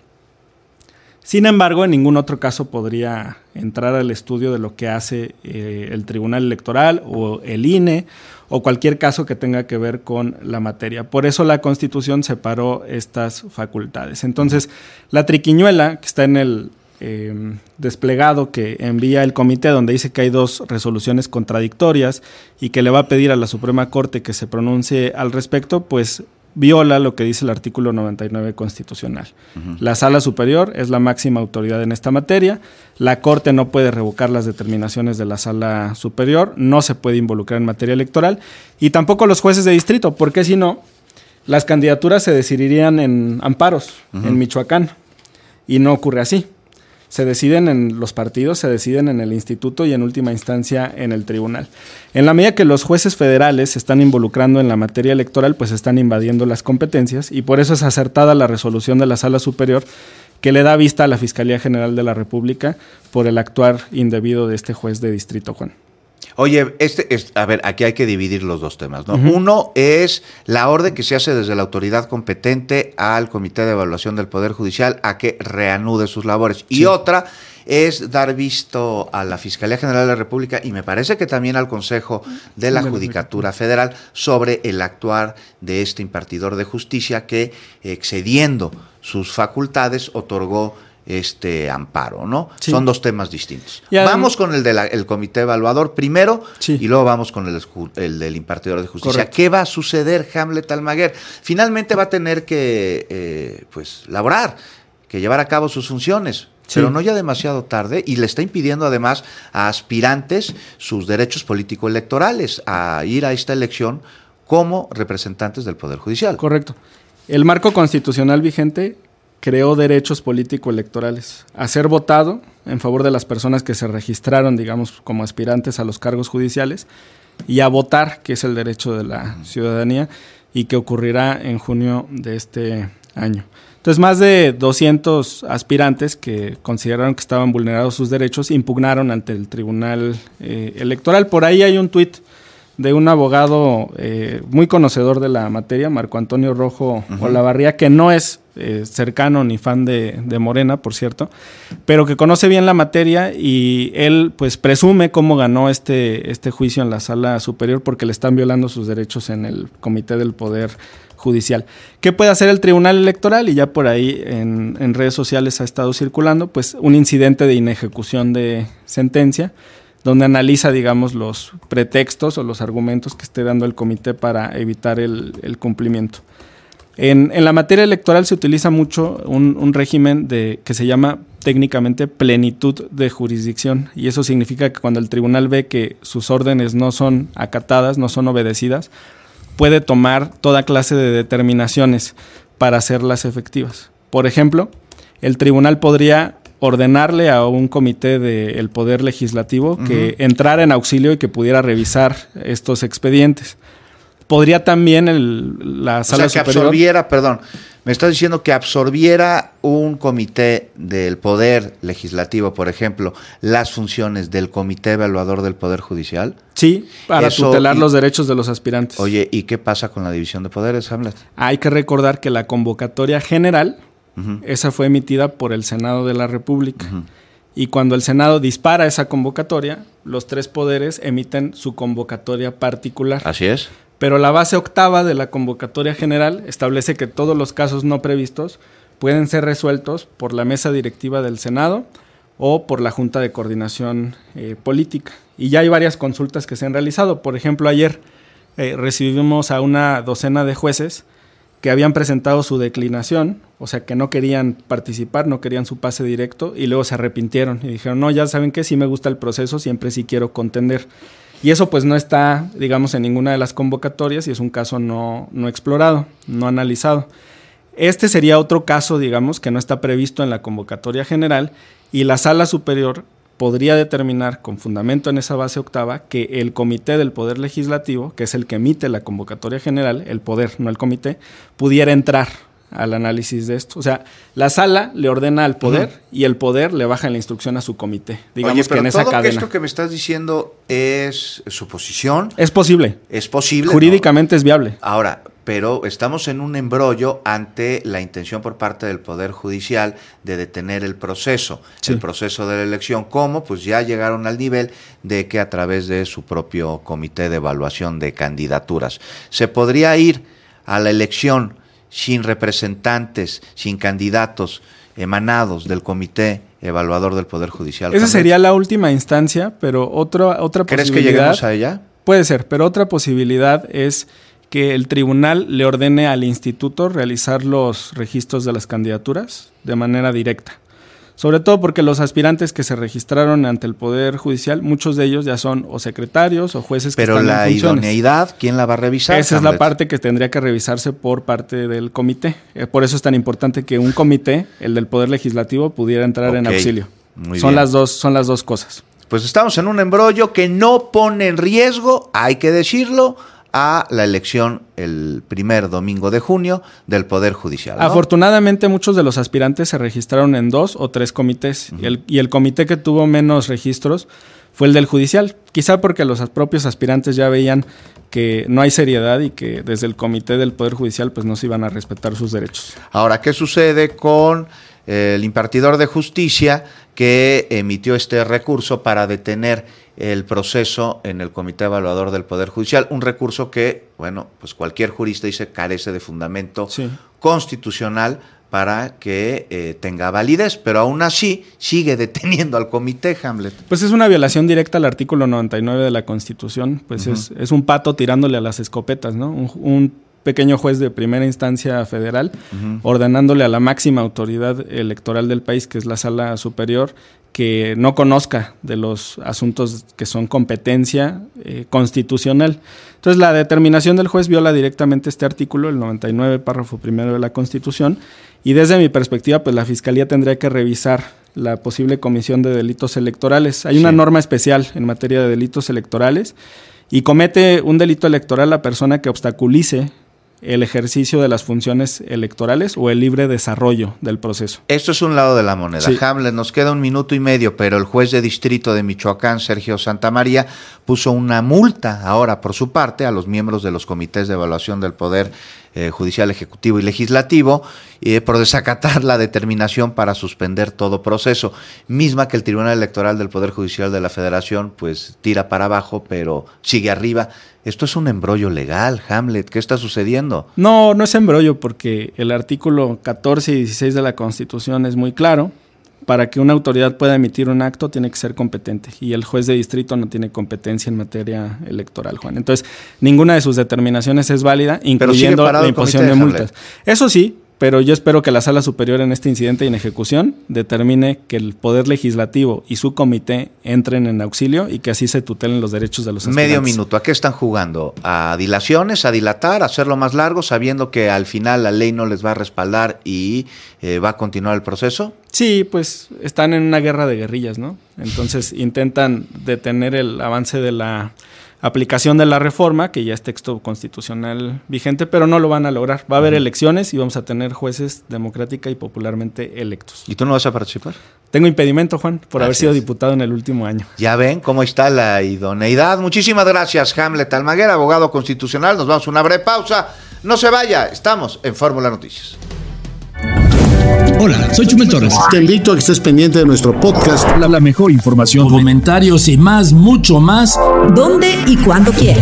Sin embargo, en ningún otro caso podría entrar al estudio de lo que hace eh, el Tribunal Electoral o el I N E o cualquier caso que tenga que ver con la materia. Por eso la Constitución separó estas facultades. Entonces, la triquiñuela que está en el eh, desplegado que envía el comité, donde dice que hay dos resoluciones contradictorias y que le va a pedir a la Suprema Corte que se pronuncie al respecto, pues viola lo que dice el artículo noventa y nueve constitucional. Uh-huh. La Sala Superior es la máxima autoridad en esta materia, la Corte no puede revocar las determinaciones de la Sala Superior, no se puede involucrar en materia electoral, y tampoco los jueces de distrito, porque si no, las candidaturas se decidirían en amparos, uh-huh. en Michoacán, y no ocurre así. Se deciden en los partidos, se deciden en el instituto y en última instancia en el tribunal. En la medida que los jueces federales se están involucrando en la materia electoral, pues están invadiendo las competencias y por eso es acertada la resolución de la Sala Superior que le da vista a la Fiscalía General de la República por el actuar indebido de este juez de distrito, Juan. Oye, este es, a ver, aquí hay que dividir los dos temas, ¿no? Uh-huh. Uno es la orden que se hace desde la autoridad competente al Comité de Evaluación del Poder Judicial a que reanude sus labores. Y sí. Otra es dar visto a la Fiscalía General de la República y me parece que también al Consejo de la Judicatura Federal sobre el actuar de este impartidor de justicia que, excediendo sus facultades, otorgó este amparo, ¿no? Sí. Son dos temas distintos. Ya, vamos con el del comité evaluador primero sí. y luego vamos con el, el del impartidor de justicia. Correcto. ¿Qué va a suceder, Hamlet Almaguer? Finalmente va a tener que eh, pues laborar, que llevar a cabo sus funciones, sí. pero no ya demasiado tarde, y le está impidiendo además a aspirantes sus derechos político-electorales a ir a esta elección como representantes del Poder Judicial. Correcto. El marco constitucional vigente creó derechos político-electorales a ser votado en favor de las personas que se registraron, digamos, como aspirantes a los cargos judiciales, y a votar, que es el derecho de la ciudadanía, y que ocurrirá en junio de este año. Entonces, más de doscientos aspirantes que consideraron que estaban vulnerados sus derechos impugnaron ante el Tribunal eh, Electoral. Por ahí hay un tuit de un abogado eh, muy conocedor de la materia, Marco Antonio Rojo uh-huh. Olavarría, que no es eh, cercano ni fan de, de Morena, por cierto, pero que conoce bien la materia, y él pues presume cómo ganó este, este juicio en la Sala Superior porque le están violando sus derechos en el Comité del Poder Judicial. ¿Qué puede hacer el Tribunal Electoral? Y ya por ahí en, en redes sociales ha estado circulando pues un incidente de inejecución de sentencia, donde analiza, digamos, los pretextos o los argumentos que esté dando el comité para evitar el, el cumplimiento. En, en la materia electoral se utiliza mucho un, un régimen de, que se llama técnicamente plenitud de jurisdicción, y eso significa que cuando el tribunal ve que sus órdenes no son acatadas, no son obedecidas, puede tomar toda clase de determinaciones para hacerlas efectivas. Por ejemplo, el tribunal podría ordenarle a un comité del Poder Legislativo uh-huh. que entrara en auxilio y que pudiera revisar estos expedientes. Podría también el, la Sala Superior... O sea, que superior, absorbiera, perdón, me estás diciendo que absorbiera un comité del Poder Legislativo, por ejemplo, las funciones del Comité Evaluador del Poder Judicial. Sí, para Eso, tutelar y, los derechos de los aspirantes. Oye, ¿y qué pasa con la división de poderes, Hamlet? Hay que recordar que la convocatoria general... Uh-huh. Esa fue emitida por el Senado de la República. Uh-huh. Y cuando el Senado dispara esa convocatoria, los tres poderes emiten su convocatoria particular. Así es. Pero la base octava de la convocatoria general establece que todos los casos no previstos pueden ser resueltos por la mesa directiva del Senado o por la Junta de Coordinación eh, Política. Y ya hay varias consultas que se han realizado. Por ejemplo, ayer eh, recibimos a una docena de jueces que habían presentado su declinación, o sea, que no querían participar, no querían su pase directo, y luego se arrepintieron y dijeron, no, ya saben que sí me gusta el proceso, siempre sí quiero contender. Y eso pues no está, digamos, en ninguna de las convocatorias, y es un caso no, no explorado, no analizado. Este sería otro caso, digamos, que no está previsto en la convocatoria general y la Sala Superior podría determinar con fundamento en esa base octava que el Comité del Poder Legislativo, que es el que emite la convocatoria general, el poder, no el comité, pudiera entrar al análisis de esto. O sea, la sala le ordena al poder uh-huh. y el poder le baja la instrucción a su comité. Digamos Oye, pero que en esa todo cadena. esto que me estás diciendo es suposición. Es posible. Es posible. Jurídicamente ¿no? es viable. Ahora, pero estamos en un embrollo ante la intención por parte del Poder Judicial de detener el proceso, sí. el proceso de la elección. ¿Cómo? Pues ya llegaron al nivel de que a través de su propio comité de evaluación de candidaturas se podría ir a la elección sin representantes, sin candidatos emanados del comité evaluador del Poder Judicial. Esa sería la última instancia, pero otra, otra ¿Crees posibilidad... ¿Crees que lleguemos a ella? Puede ser, pero otra posibilidad es que el tribunal le ordene al instituto realizar los registros de las candidaturas de manera directa. Sobre todo porque los aspirantes que se registraron ante el Poder Judicial, muchos de ellos ya son o secretarios o jueces que Pero están en funciones. Pero la idoneidad, ¿quién la va a revisar? Esa Hamlet? es la parte que tendría que revisarse por parte del comité. Eh, por eso es tan importante que un comité, el del Poder Legislativo, pudiera entrar okay. en auxilio. Muy son bien. las dos, son las dos cosas. Pues estamos en un embrollo que no pone en riesgo, hay que decirlo, a la elección el primer domingo de junio del Poder Judicial, ¿no? Afortunadamente muchos de los aspirantes se registraron en dos o tres comités uh-huh. y, el, y el comité que tuvo menos registros fue el del judicial, quizá porque los propios aspirantes ya veían que no hay seriedad y que desde el comité del Poder Judicial pues no se iban a respetar sus derechos. Ahora, ¿qué sucede con eh, el impartidor de justicia que emitió este recurso para detener el proceso en el Comité Evaluador del Poder Judicial? Un recurso que, bueno, pues cualquier jurista dice carece de fundamento sí. constitucional para que eh, tenga validez, pero aún así sigue deteniendo al comité, Hamlet. Pues es una violación directa al artículo noventa y nueve de la Constitución, pues uh-huh. es, es un pato tirándole a las escopetas, ¿no? Un, un pequeño juez de primera instancia federal uh-huh. ordenándole a la máxima autoridad electoral del país, que es la Sala Superior, que no conozca de los asuntos que son competencia eh, constitucional. Entonces, la determinación del juez viola directamente este artículo, el noventa y nueve, párrafo primero de la Constitución, y desde mi perspectiva, pues la Fiscalía tendría que revisar la posible comisión de delitos electorales. Hay sí. una norma especial en materia de delitos electorales, y comete un delito electoral la persona que obstaculice el ejercicio de las funciones electorales o el libre desarrollo del proceso. Esto es un lado de la moneda. Sí. Hamlet, nos queda un minuto y medio, pero el juez de distrito de Michoacán, Sergio Santamaría, puso una multa ahora por su parte a los miembros de los comités de evaluación del Poder eh, Judicial, Ejecutivo y Legislativo eh, por desacatar la determinación para suspender todo proceso, misma que el Tribunal Electoral del Poder Judicial de la Federación pues tira para abajo, pero sigue arriba. Esto es un embrollo legal, Hamlet. ¿Qué está sucediendo? No, no es embrollo porque el artículo catorce y dieciséis de la Constitución es muy claro. Para que una autoridad pueda emitir un acto tiene que ser competente y el juez de distrito no tiene competencia en materia electoral, Juan. Entonces, ninguna de sus determinaciones es válida, incluyendo la imposición de multas. Eso sí, pero yo espero que la Sala Superior en este incidente y en ejecución determine que el Poder Legislativo y su comité entren en auxilio y que así se tutelen los derechos de los aspirantes. Medio minuto, ¿a qué están jugando? ¿A dilaciones, a dilatar, a hacerlo más largo, sabiendo que al final la ley no les va a respaldar y eh, va a continuar el proceso? Sí, pues están en una guerra de guerrillas, ¿no? Entonces intentan detener el avance de la aplicación de la reforma, que ya es texto constitucional vigente, pero no lo van a lograr. Va a haber uh-huh. elecciones y vamos a tener jueces democrática y popularmente electos. ¿Y tú no vas a participar? Tengo impedimento, Juan, por gracias. haber sido diputado en el último año. Ya ven cómo está la idoneidad. Muchísimas gracias, Hamlet Almaguer, abogado constitucional. Nos vamos a una breve pausa. No se vaya, estamos en Fórmula Noticias. Hola, soy Chumel Torres. Te invito a que estés pendiente de nuestro podcast. La, la mejor información, comentarios y más, mucho más. ¿Dónde y cuándo quieras?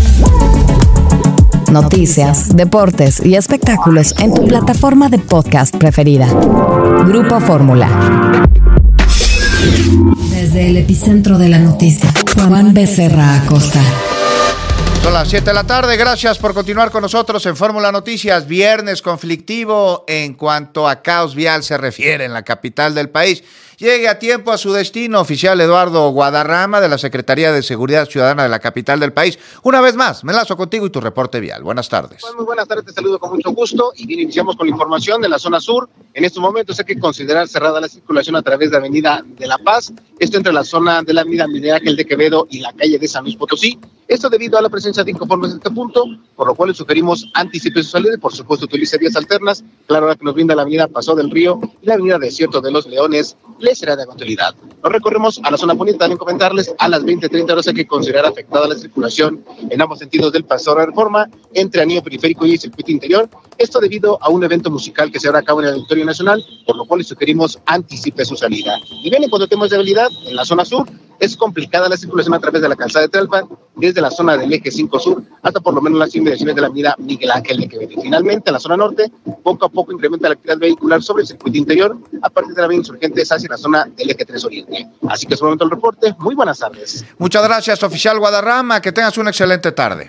Noticias, deportes y espectáculos en tu plataforma de podcast preferida. Grupo Fórmula. Desde el epicentro de la noticia, Juan Becerra Acosta. Son las siete de la tarde, gracias por continuar con nosotros en Fórmula Noticias. Viernes conflictivo en cuanto a caos vial se refiere en la capital del país llegue a tiempo a su destino. Oficial Eduardo Guadarrama, de la Secretaría de Seguridad Ciudadana de la capital del país. Una vez más, me enlazo contigo y tu reporte vial. Buenas tardes. Muy buenas tardes, te saludo con mucho gusto y bien, iniciamos con la información de la zona sur. En estos momentos hay que considerar cerrada la circulación a través de Avenida de La Paz, esto entre la zona de la Avenida Miguel Ángel de Quevedo y la calle de San Luis Potosí. Esto debido a la presencia de inconformes en este punto, por lo cual les sugerimos anticipe su salida y por supuesto utilice vías alternas. Claro, la que nos brinda la avenida Paso del Río y la avenida Desierto de los Leones les será de utilidad. Nos recorremos a la zona poniente. También comentarles, a las veinte treinta horas hay que considerar afectada la circulación en ambos sentidos del Paseo de la Reforma, entre Anillo Periférico y el Circuito Interior. Esto debido a un evento musical que se llevará a cabo en el Auditorio Nacional, por lo cual les sugerimos anticipe su salida. Y bien, en cuanto a temas de habilidad, en la zona sur es complicada la circulación a través de la calzada de Tlalpan, desde la zona del eje cinco sur hasta por lo menos las inmediaciones de la avenida Miguel Ángel de Quevedo. Y finalmente, en la zona norte, poco a poco incrementa la actividad vehicular sobre el circuito interior a partir de la avenida Insurgentes hacia la zona del eje tres oriente. Así que es momento del reporte. Muy buenas tardes. Muchas gracias, oficial Guadarrama. Que tengas una excelente tarde.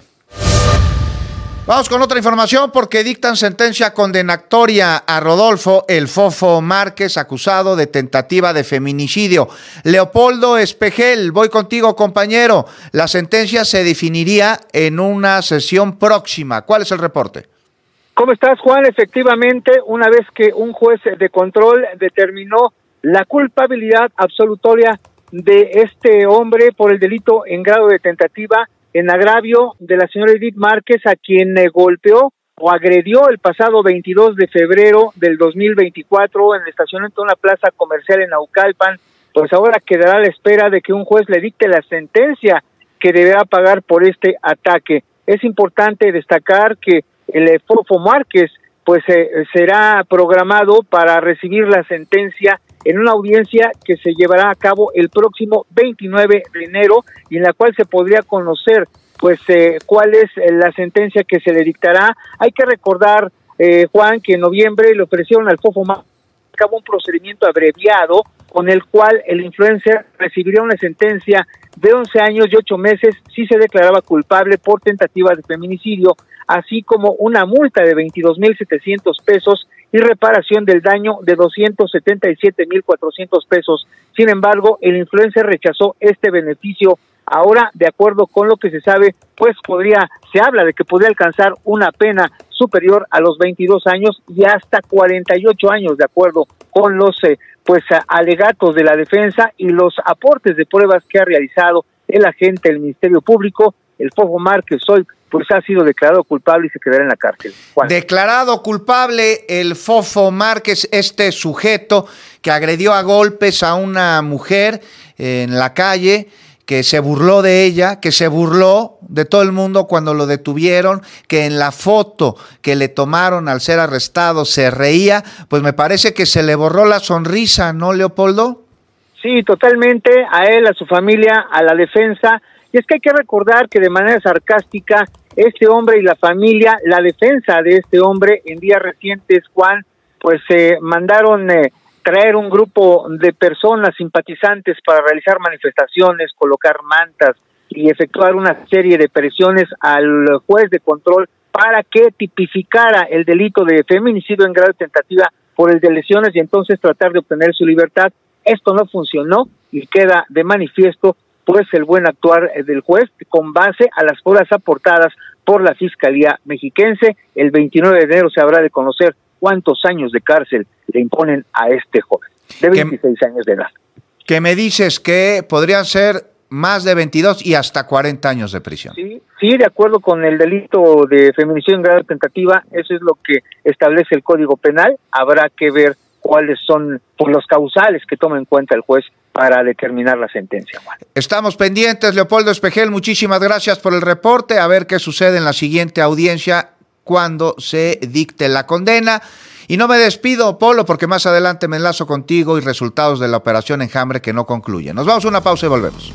Vamos con otra información porque dictan sentencia condenatoria a Rodolfo El Fofo Márquez, acusado de tentativa de feminicidio. Leopoldo Espejel, voy contigo, compañero. La sentencia se definiría en una sesión próxima. ¿Cuál es el reporte? ¿Cómo estás, Juan? Efectivamente, una vez que un juez de control determinó la culpabilidad absolutoria de este hombre por el delito en grado de tentativa en agravio de la señora Edith Márquez, a quien eh, golpeó o agredió el pasado veintidós de febrero del dos mil veinticuatro en el estacionamiento de una plaza comercial en Naucalpan, pues ahora quedará a la espera de que un juez le dicte la sentencia que deberá pagar por este ataque. Es importante destacar que el Fofo Márquez pues eh, será programado para recibir la sentencia en una audiencia que se llevará a cabo el próximo veintinueve de enero y en la cual se podría conocer pues eh, cuál es la sentencia que se le dictará. Hay que recordar, eh, Juan, que en noviembre le ofrecieron al Fofo Márquez un procedimiento abreviado con el cual el influencer recibiría una sentencia de once años y ocho meses si se declaraba culpable por tentativa de feminicidio, así como una multa de veintidós mil setecientos pesos y reparación del daño de doscientos setenta y siete mil cuatrocientos pesos. Sin embargo, el influencer rechazó este beneficio. Ahora, de acuerdo con lo que se sabe, pues podría, se habla de que podría alcanzar una pena superior a los veintidós años y hasta cuarenta y ocho años, de acuerdo con los eh, pues alegatos de la defensa y los aportes de pruebas que ha realizado el agente del Ministerio Público. El Fofo Márquez hoy pues ha sido declarado culpable y se quedará en la cárcel. Juan. Declarado culpable el Fofo Márquez, este sujeto que agredió a golpes a una mujer en la calle, que se burló de ella, que se burló de todo el mundo cuando lo detuvieron, que en la foto que le tomaron al ser arrestado se reía, pues me parece que se le borró la sonrisa, ¿no, Leopoldo? Sí, totalmente, a él, a su familia, a la defensa. Y es que hay que recordar que de manera sarcástica, este hombre y la familia, la defensa de este hombre en días recientes, Juan, pues se eh, mandaron eh, traer un grupo de personas simpatizantes para realizar manifestaciones, colocar mantas y efectuar una serie de presiones al juez de control para que tipificara el delito de feminicidio en grado de tentativa por el de lesiones y entonces tratar de obtener su libertad. Esto no funcionó y queda de manifiesto pues el buen actuar del juez con base a las pruebas aportadas por la Fiscalía Mexiquense. El veintinueve de enero se habrá de conocer cuántos años de cárcel le imponen a este joven de veintiséis años de edad. Que me dices que podrían ser más de veintidós y hasta cuarenta años de prisión. Sí, sí, de acuerdo con el delito de feminicidio en grado de tentativa, eso es lo que establece el Código Penal. Habrá que ver cuáles son por los causales que toma en cuenta el juez para determinar la sentencia, Juan. Estamos pendientes, Leopoldo Espejel, muchísimas gracias por el reporte, a ver qué sucede en la siguiente audiencia cuando se dicte la condena. Y no me despido, Polo, porque más adelante me enlazo contigo y resultados de la operación Enjambre que no concluye. Nos vamos a una pausa y volvemos.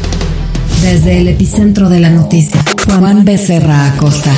Desde el epicentro de la noticia, Juan Becerra Acosta.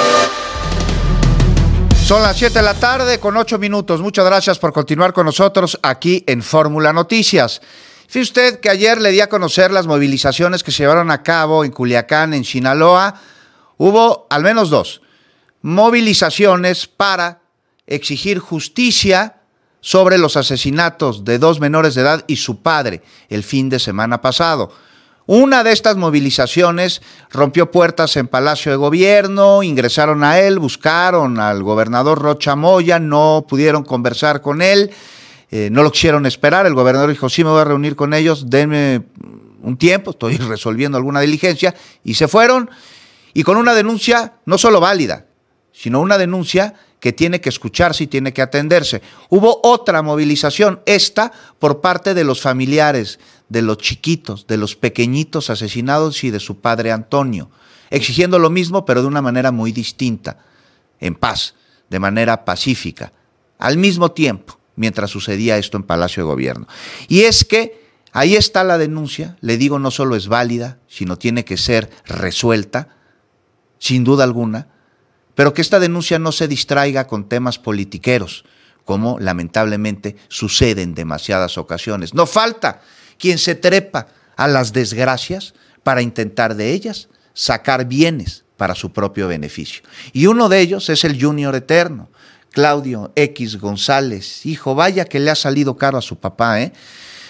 Son las siete de la tarde con ocho minutos. Muchas gracias por continuar con nosotros aquí en Fórmula Noticias. Fíjese usted que ayer le di a conocer las movilizaciones que se llevaron a cabo en Culiacán, en Sinaloa. Hubo al menos dos movilizaciones para exigir justicia sobre los asesinatos de dos menores de edad y su padre el fin de semana pasado. Una de estas movilizaciones rompió puertas en Palacio de Gobierno, ingresaron a él, buscaron al gobernador Rocha Moya, no pudieron conversar con él, eh, no lo quisieron esperar, el gobernador dijo, sí me voy a reunir con ellos, denme un tiempo, estoy resolviendo alguna diligencia, y se fueron, y con una denuncia no solo válida, sino una denuncia que tiene que escucharse y tiene que atenderse. Hubo otra movilización, esta por parte de los familiares, de los chiquitos, de los pequeñitos asesinados y de su padre Antonio, exigiendo lo mismo pero de una manera muy distinta, en paz, de manera pacífica, al mismo tiempo, mientras sucedía esto en Palacio de Gobierno. Y es que ahí está la denuncia, le digo, no solo es válida, sino tiene que ser resuelta, sin duda alguna, pero que esta denuncia no se distraiga con temas politiqueros, como lamentablemente sucede en demasiadas ocasiones. No falta quien se trepa a las desgracias para intentar de ellas sacar bienes para su propio beneficio. Y uno de ellos es el Junior Eterno, Claudio X González. Hijo, vaya que le ha salido caro a su papá, ¿eh?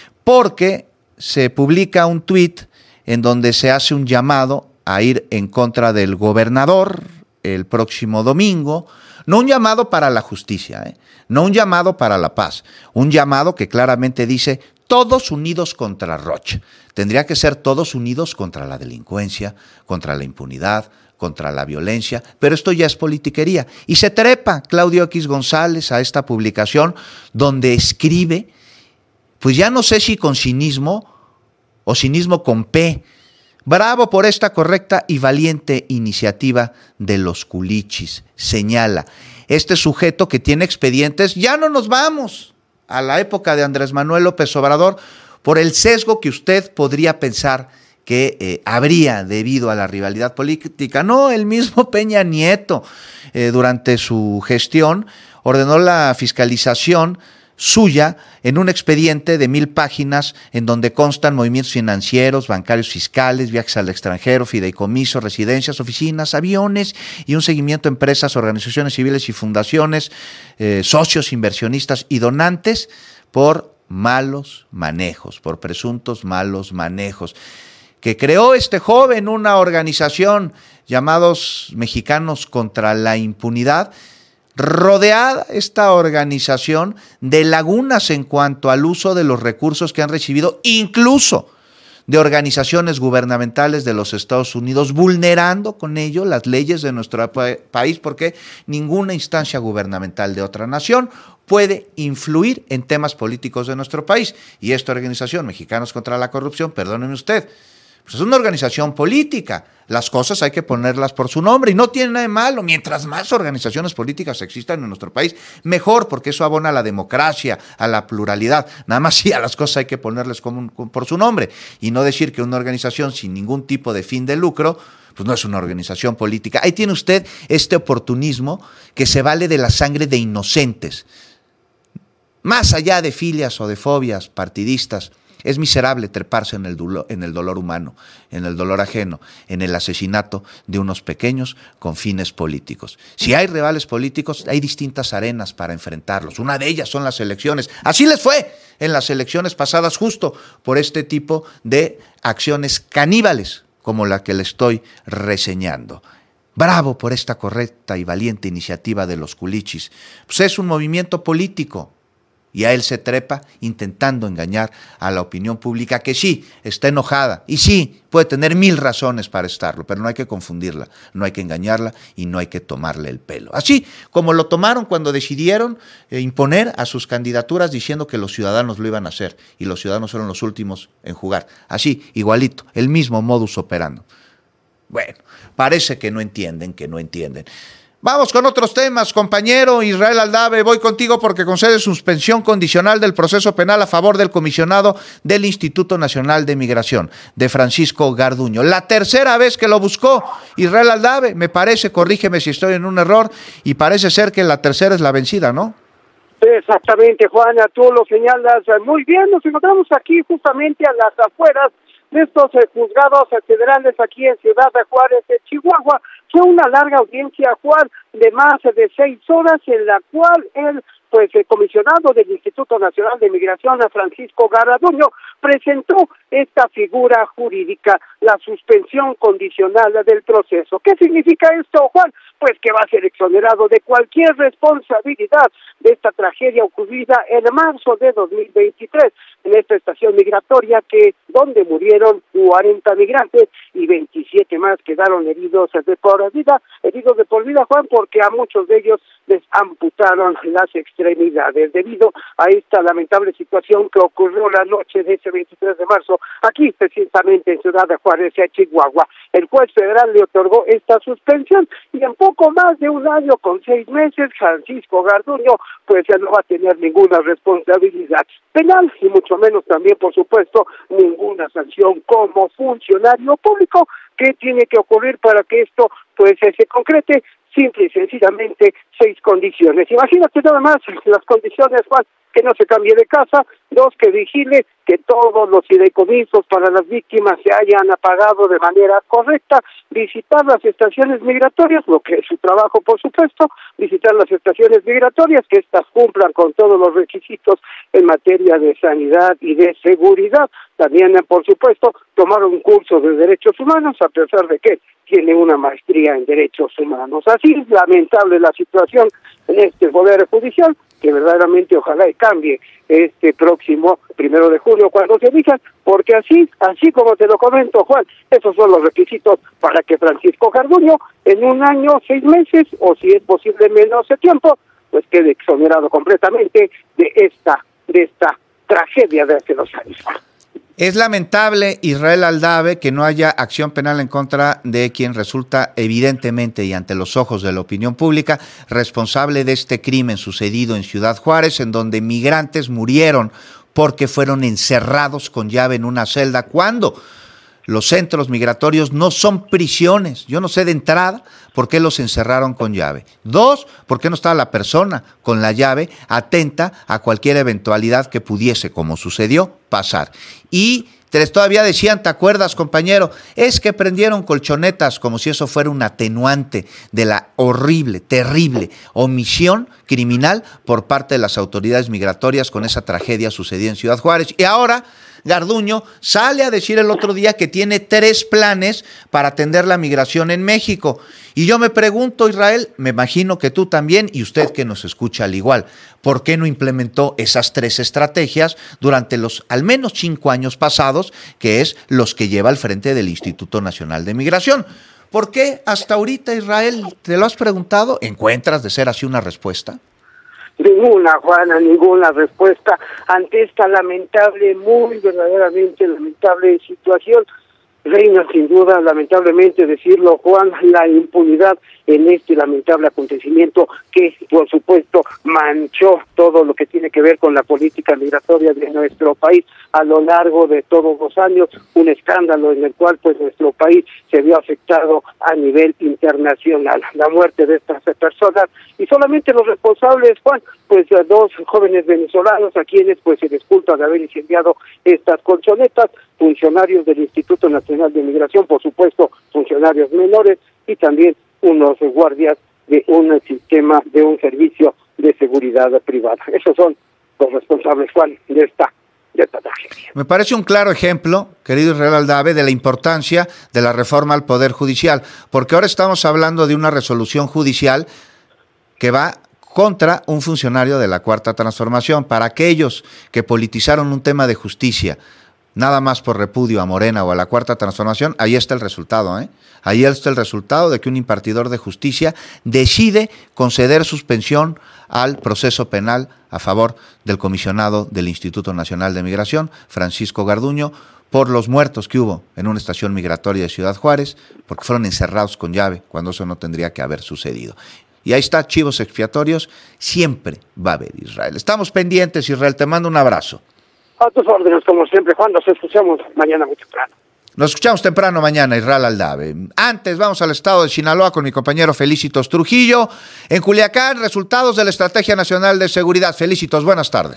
Porque se publica un tuit en donde se hace un llamado a ir en contra del gobernador el próximo domingo, no un llamado para la justicia, ¿eh? No un llamado para la paz, un llamado que claramente dice todos unidos contra Rocha. Tendría que ser todos unidos contra la delincuencia, contra la impunidad, contra la violencia, pero esto ya es politiquería. Y se trepa Claudio X González a esta publicación donde escribe, pues ya no sé si con cinismo o cinismo con P, bravo por esta correcta y valiente iniciativa de los culichis, señala. Este sujeto que tiene expedientes, ya no nos vamos a la época de Andrés Manuel López Obrador por el sesgo que usted podría pensar que eh, habría debido a la rivalidad política. No, el mismo Peña Nieto, eh, durante su gestión, ordenó la fiscalización suya en un expediente de mil páginas en donde constan movimientos financieros, bancarios, fiscales, viajes al extranjero, fideicomisos, residencias, oficinas, aviones y un seguimiento a empresas, organizaciones civiles y fundaciones, eh, socios, inversionistas y donantes por malos manejos, por presuntos malos manejos, que creó este joven una organización llamados Mexicanos contra la Impunidad, rodeada esta organización de lagunas en cuanto al uso de los recursos que han recibido, incluso de organizaciones gubernamentales de los Estados Unidos, vulnerando con ello las leyes de nuestro pa- país, porque ninguna instancia gubernamental de otra nación puede influir en temas políticos de nuestro país. Y esta organización, Mexicanos contra la Corrupción, perdóneme usted, pues es una organización política. Las cosas hay que ponerlas por su nombre y no tiene nada de malo. Mientras más organizaciones políticas existan en nuestro país, mejor, porque eso abona a la democracia, a la pluralidad. Nada más sí, a las cosas hay que ponerles como un, como por su nombre y no decir que una organización sin ningún tipo de fin de lucro pues no es una organización política. Ahí tiene usted este oportunismo que se vale de la sangre de inocentes. Más allá de filias o de fobias partidistas, es miserable treparse en el, dolor, en el dolor humano, en el dolor ajeno, en el asesinato de unos pequeños con fines políticos. Si hay rivales políticos, hay distintas arenas para enfrentarlos. Una de ellas son las elecciones. Así les fue en las elecciones pasadas, justo por este tipo de acciones caníbales, como la que le estoy reseñando. Bravo por esta correcta y valiente iniciativa de los culichis. Pues es un movimiento político. Y a él se trepa intentando engañar a la opinión pública que sí, está enojada y sí, puede tener mil razones para estarlo, pero no hay que confundirla, no hay que engañarla y no hay que tomarle el pelo. Así como lo tomaron cuando decidieron eh, imponer a sus candidaturas diciendo que los ciudadanos lo iban a hacer y los ciudadanos fueron los últimos en jugar. Así, igualito, el mismo modus operandi. Bueno, parece que no entienden, que no entienden. Vamos con otros temas, compañero Israel Aldave, voy contigo porque concede suspensión condicional del proceso penal a favor del comisionado del Instituto Nacional de Migración, de Francisco Garduño. La tercera vez que lo buscó Israel Aldave, me parece, corrígeme si estoy en un error, y parece ser que la tercera es la vencida, ¿no? Exactamente, Juana, tú lo señalas muy bien. Nos encontramos aquí justamente a las afueras de estos eh, juzgados federales aquí en Ciudad de Juárez, de Chihuahua. Fue una larga audiencia, Juan, de más de seis horas, en la cual el pues el comisionado del Instituto Nacional de Migración, Francisco Garduño, presentó esta figura jurídica, la suspensión condicional del proceso. ¿Qué significa esto, Juan? Pues que va a ser exonerado de cualquier responsabilidad de esta tragedia ocurrida en marzo de dos mil veintitrés en esta estación migratoria, que donde murieron cuarenta migrantes y veintisiete más quedaron heridos de por vida, heridos de por vida, Juan, porque a muchos de ellos les amputaron las extremidades debido a esta lamentable situación que ocurrió la noche de ese veintitrés de marzo, aquí precisamente en Ciudad de Juárez, Chihuahua. El juez federal le otorgó esta suspensión y en poco más de un año con seis meses, Francisco Garduño, pues ya no va a tener ninguna responsabilidad penal y mucho menos también, por supuesto, ninguna sanción como funcionario público. ¿Qué tiene que ocurrir para que esto pues se concrete? Simple y sencillamente seis condiciones. Imagínate nada más las condiciones, Juan: que no se cambie de casa; dos, que vigile que todos los fideicomisos para las víctimas se hayan apagado de manera correcta; visitar las estaciones migratorias, lo que es su trabajo, por supuesto, visitar las estaciones migratorias, que éstas cumplan con todos los requisitos en materia de sanidad y de seguridad; también, por supuesto, tomar un curso de derechos humanos, a pesar de que tiene una maestría en derechos humanos. Así es lamentable la situación en este Poder Judicial, que verdaderamente ojalá y cambie este próximo primero de junio cuando se elijan, porque así, así como te lo comento, Juan, esos son los requisitos para que Francisco Garduño en un año, seis meses, o si es posible menos de tiempo, pues quede exonerado completamente de esta, de esta tragedia de hace dos años. Es lamentable, Israel Aldave, que no haya acción penal en contra de quien resulta evidentemente y ante los ojos de la opinión pública responsable de este crimen sucedido en Ciudad Juárez, en donde migrantes murieron porque fueron encerrados con llave en una celda, cuando los centros migratorios no son prisiones. Yo no sé de entrada por qué los encerraron con llave. Dos, por qué no estaba la persona con la llave atenta a cualquier eventualidad que pudiese, como sucedió, pasar. Y tres, todavía decían, ¿te acuerdas, compañero? Es que prendieron colchonetas, como si eso fuera un atenuante de la horrible, terrible omisión criminal por parte de las autoridades migratorias con esa tragedia sucedida en Ciudad Juárez. Y ahora Garduño sale a decir el otro día que tiene tres planes para atender la migración en México. Y yo me pregunto, Israel, me imagino que tú también, y usted que nos escucha al igual, ¿por qué no implementó esas tres estrategias durante los al menos cinco años pasados, que es los que lleva al frente del Instituto Nacional de Migración? ¿Por qué hasta ahorita, Israel, te lo has preguntado? ¿Encuentras de ser así una respuesta? Ninguna, Juana, ninguna respuesta ante esta lamentable, muy verdaderamente lamentable situación. Reina sin duda, lamentablemente decirlo, Juan, la impunidad en este lamentable acontecimiento que, por supuesto, manchó todo lo que tiene que ver con la política migratoria de nuestro país a lo largo de todos los años, un escándalo en el cual pues nuestro país se vio afectado a nivel internacional. La muerte de estas personas, y solamente los responsables, Juan, pues dos jóvenes venezolanos a quienes pues se les culpa de haber incendiado estas colchonetas, funcionarios del Instituto Nacional de Migración, por supuesto, funcionarios menores, y también unos guardias de un sistema, de un servicio de seguridad privada. Esos son los responsables, Juan, de esta, de esta tragedia. Me parece un claro ejemplo, querido Israel Aldave, de la importancia de la reforma al Poder Judicial, porque ahora estamos hablando de una resolución judicial que va contra un funcionario de la Cuarta Transformación. Para aquellos que politizaron un tema de justicia nada más por repudio a Morena o a la Cuarta Transformación, ahí está el resultado, ¿eh? Ahí está el resultado de que un impartidor de justicia decide conceder suspensión al proceso penal a favor del comisionado del Instituto Nacional de Migración, Francisco Garduño, por los muertos que hubo en una estación migratoria de Ciudad Juárez, porque fueron encerrados con llave, cuando eso no tendría que haber sucedido. Y ahí está, chivos expiatorios, siempre va a haber, Israel. Estamos pendientes, Israel, te mando un abrazo. A tus órdenes, como siempre, Juan, nos escuchamos mañana muy temprano. Nos escuchamos temprano mañana, Israel Aldave. Antes vamos al estado de Sinaloa con mi compañero Felicitos Trujillo. En Culiacán, resultados de la Estrategia Nacional de Seguridad. Felicitos, buenas tardes.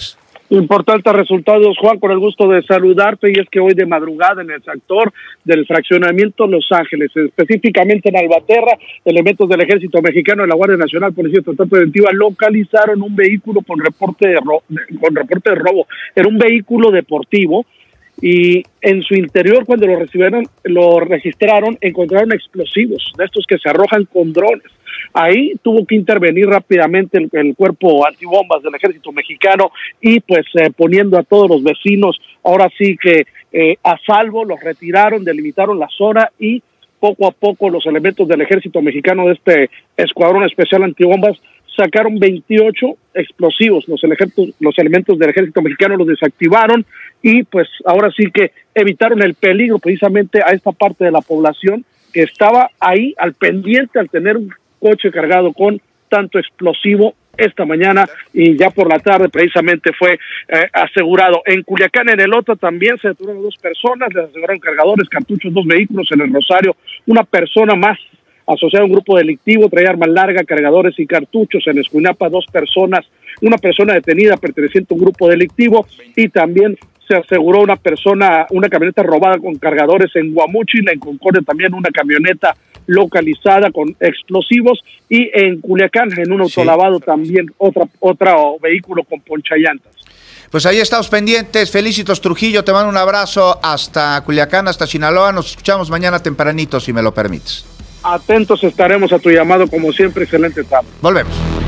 Importantes resultados, Juan, con el gusto de saludarte, y es que hoy de madrugada en el sector del fraccionamiento Los Ángeles, específicamente en Albaterra, elementos del Ejército Mexicano, de la Guardia Nacional, Policía Estatal Preventiva, localizaron un vehículo con reporte de ro- con reporte de robo. Era un vehículo deportivo y en su interior, cuando lo recibieron, lo registraron, encontraron explosivos, de estos que se arrojan con drones. Ahí tuvo que intervenir rápidamente el, el cuerpo antibombas del Ejército Mexicano y pues eh, poniendo a todos los vecinos, ahora sí que eh, a salvo, los retiraron, delimitaron la zona y poco a poco los elementos del Ejército Mexicano de este Escuadrón Especial Antibombas sacaron veintiocho explosivos. Los, elementos, los elementos del Ejército Mexicano los desactivaron y pues ahora sí que evitaron el peligro precisamente a esta parte de la población que estaba ahí al pendiente al tener un coche cargado con tanto explosivo esta mañana, y ya por la tarde precisamente fue eh, asegurado. En Culiacán, en el otro, también se detuvieron dos personas, les aseguraron cargadores, cartuchos, dos vehículos. En el Rosario, una persona más asociada a un grupo delictivo, traía arma larga, cargadores y cartuchos. En Escuinapa, dos personas, una persona detenida perteneciente a un grupo delictivo, y también se aseguró una persona, una camioneta robada con cargadores en Guamúchil. En Concordia también una camioneta localizada con explosivos, y en Culiacán, en un autolavado, sí, también otra otro vehículo con ponchallantas. Pues ahí estamos pendientes. Felicitos, Trujillo, te mando un abrazo hasta Culiacán, hasta Sinaloa. Nos escuchamos mañana tempranito, si me lo permites. Atentos estaremos a tu llamado, como siempre. Excelente tarde. Volvemos.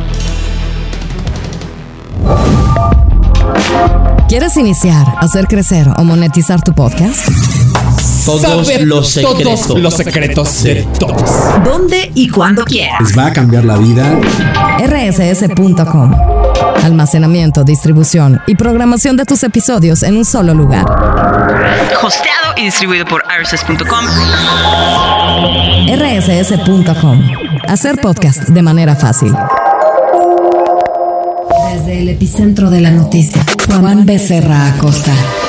¿Quieres iniciar, hacer crecer o monetizar tu podcast? Todos Saber los secretos. Todos los secretos de todos. ¿Dónde y cuándo quieras? ¿Les va a cambiar la vida? R S S punto com. Almacenamiento, distribución y programación de tus episodios en un solo lugar. Hosteado y distribuido por R S S punto com. R S S punto com. Hacer podcast de manera fácil. Desde el epicentro de la noticia, Juan Becerra Acosta.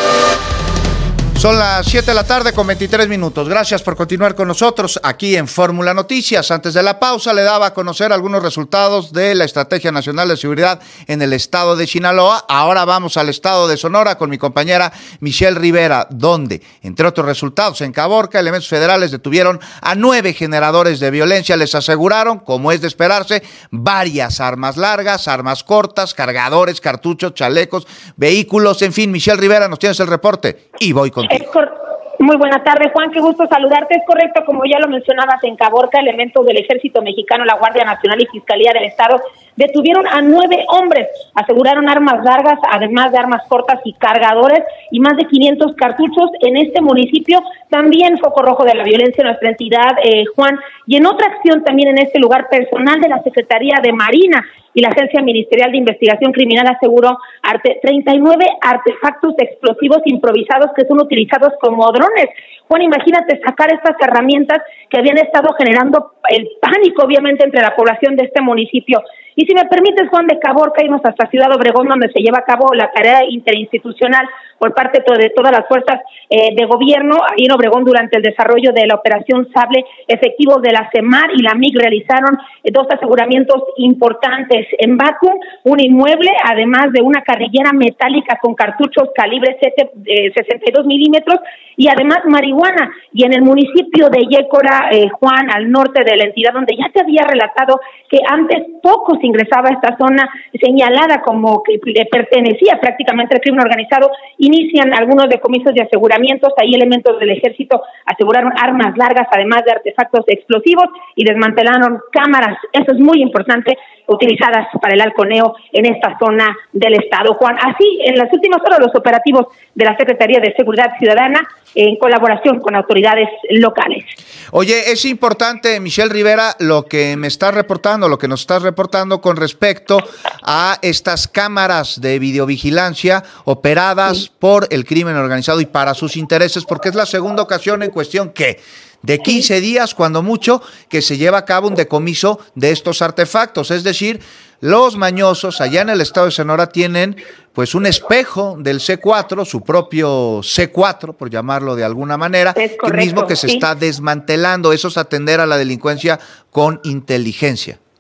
Son las siete de la tarde con veintitrés minutos. Gracias por continuar con nosotros aquí en Fórmula Noticias. Antes de la pausa le daba a conocer algunos resultados de la Estrategia Nacional de Seguridad en el estado de Sinaloa. Ahora vamos al estado de Sonora con mi compañera Michelle Rivera, donde, entre otros resultados, en Caborca, elementos federales detuvieron a nueve generadores de violencia. Les aseguraron, como es de esperarse, varias armas largas, armas cortas, cargadores, cartuchos, chalecos, vehículos, en fin. Michelle Rivera, nos tienes el reporte y voy contigo. Es cor- Muy buena tarde, Juan, qué gusto saludarte. Es correcto, como ya lo mencionabas, en Caborca, elementos del Ejército Mexicano, la Guardia Nacional y Fiscalía del Estado detuvieron a nueve hombres, aseguraron armas largas, además de armas cortas y cargadores, y más de quinientos cartuchos en este municipio. También foco rojo de la violencia en nuestra entidad, eh, Juan, y en otra acción también en este lugar, personal de la Secretaría de Marina y la Agencia Ministerial de Investigación Criminal aseguró arte, treinta y nueve artefactos explosivos improvisados que son utilizados como drones. Juan, imagínate sacar estas herramientas que habían estado generando el pánico, obviamente, entre la población de este municipio. Y si me permites, Juan, de Caborca, irnos hasta Ciudad Obregón, donde se lleva a cabo la tarea interinstitucional por parte de todas las fuerzas eh, de gobierno. Ahí en Obregón, durante el desarrollo de la Operación Sable, efectivos de la CEMAR y la M I C realizaron eh, dos aseguramientos importantes. En Bacu, un inmueble, además de una carrillera metálica con cartuchos calibre sesenta y dos milímetros, y además marihuana. Y en el municipio de Yécora, eh, Juan, al norte de la entidad, donde ya te había relatado que antes poco se ingresaba a esta zona señalada como que le pertenecía prácticamente al crimen organizado, inician algunos decomisos de aseguramientos. Ahí elementos del ejército aseguraron armas largas, además de artefactos explosivos, y desmantelaron cámaras, eso es muy importante, utilizadas para el halconeo en esta zona del estado, Juan. Así, en las últimas horas, los operativos de la Secretaría de Seguridad Ciudadana, en colaboración con autoridades locales. Oye, es importante, Michelle Rivera, lo que me estás reportando, lo que nos estás reportando con respecto a estas cámaras de videovigilancia operadas sí. por el crimen organizado y para sus intereses, porque es la segunda ocasión en cuestión que de quince días, cuando mucho, que se lleva a cabo un decomiso de estos artefactos. Es decir, los mañosos allá en el estado de Sonora tienen pues un espejo del C cuatro, su propio C cuatro, por llamarlo de alguna manera, el mismo que se sí. está desmantelando. Eso es atender a la delincuencia con inteligencia.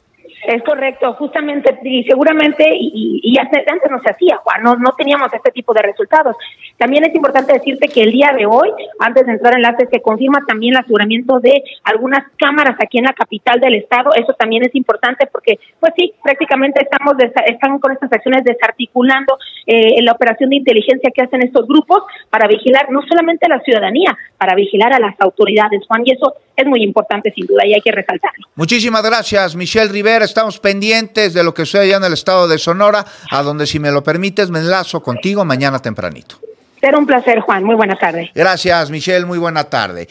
Es correcto, justamente, y seguramente, y, y antes, antes no se hacía, Juan, no, no teníamos este tipo de resultados. También es importante decirte que el día de hoy, antes de entrar en enlaces, se confirma también el aseguramiento de algunas cámaras aquí en la capital del estado. Eso también es importante porque, pues sí, prácticamente estamos desa- están con estas acciones desarticulando eh, la operación de inteligencia que hacen estos grupos para vigilar no solamente a la ciudadanía, para vigilar a las autoridades, Juan, y eso es muy importante sin duda y hay que resaltarlo. Muchísimas gracias, Michelle Rivera. Estamos pendientes de lo que sucede allá en el estado de Sonora, a donde, si me lo permites, me enlazo contigo mañana tempranito. Será un placer, Juan. Muy buena tarde. Gracias, Michelle. Muy buena tarde.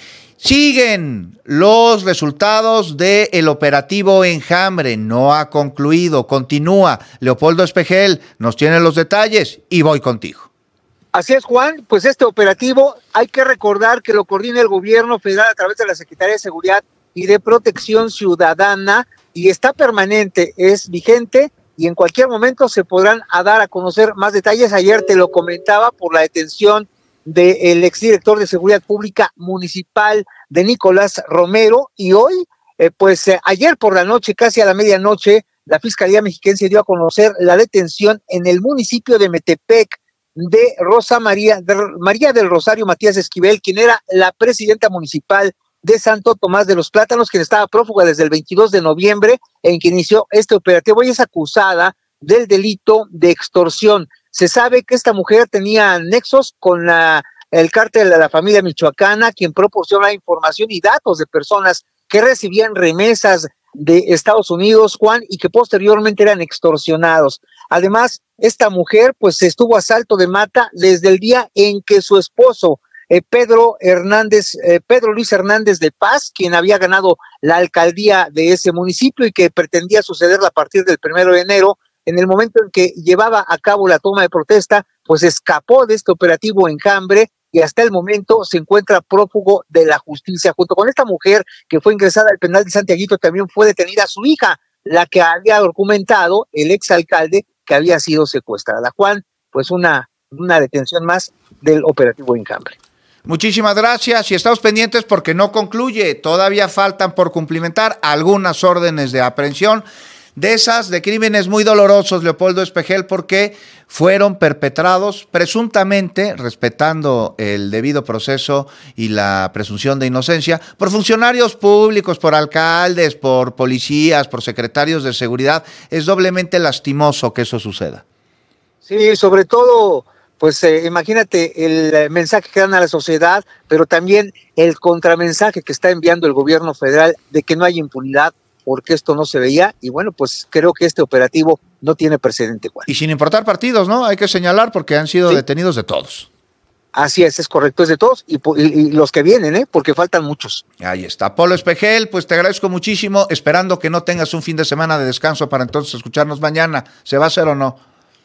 Siguen los resultados del operativo Enjambre. No ha concluido. Continúa. Leopoldo Espejel nos tiene los detalles y voy contigo. Así es, Juan, pues este operativo hay que recordar que lo coordina el gobierno federal a través de la Secretaría de Seguridad y de Protección Ciudadana y está permanente, es vigente y en cualquier momento se podrán a dar a conocer más detalles. Ayer te lo comentaba por la detención del exdirector de Seguridad Pública Municipal de Nicolás Romero y hoy, eh, pues eh, ayer por la noche, casi a la medianoche, la Fiscalía Mexiquense dio a conocer la detención en el municipio de Metepec de Rosa María, de María del Rosario Matías Esquivel, quien era la presidenta municipal de Santo Tomás de los Plátanos, quien estaba prófuga desde el veintidós de noviembre en que inició este operativo y es acusada del delito de extorsión. Se sabe que esta mujer tenía nexos con la, el cártel de la familia michoacana, quien proporciona información y datos de personas que recibían remesas de Estados Unidos, Juan, y que posteriormente eran extorsionados. Además, esta mujer pues estuvo a salto de mata desde el día en que su esposo, eh, Pedro Hernández, eh, Pedro Luis Hernández de Paz, quien había ganado la alcaldía de ese municipio y que pretendía sucederla a partir del primero de enero, en el momento en que llevaba a cabo la toma de protesta, pues escapó de este operativo Enjambre y hasta el momento se encuentra prófugo de la justicia. Junto con esta mujer que fue ingresada al penal de Santiaguito, también fue detenida su hija, la que había documentado el exalcalde que había sido secuestrada. Juan, pues una, una detención más del operativo Enjambre. Muchísimas gracias y estamos pendientes porque no concluye. Todavía faltan por cumplimentar algunas órdenes de aprehensión de esas de crímenes muy dolorosos, Leopoldo Espejel, porque fueron perpetrados presuntamente, respetando el debido proceso y la presunción de inocencia, por funcionarios públicos, por alcaldes, por policías, por secretarios de seguridad. Es doblemente lastimoso que eso suceda. Sí, sobre todo, pues eh, imagínate el mensaje que dan a la sociedad, pero también el contramensaje que está enviando el gobierno federal de que no hay impunidad, porque esto no se veía, y bueno, pues creo que este operativo no tiene precedente, Juan. Y sin importar partidos, ¿no? Hay que señalar porque han sido ¿Sí? detenidos de todos. Así es, es correcto, es de todos, y, y, y los que vienen, ¿eh? Porque faltan muchos. Ahí está. Polo Espejel, pues te agradezco muchísimo, esperando que no tengas un fin de semana de descanso para entonces escucharnos mañana. ¿Se va a hacer o no?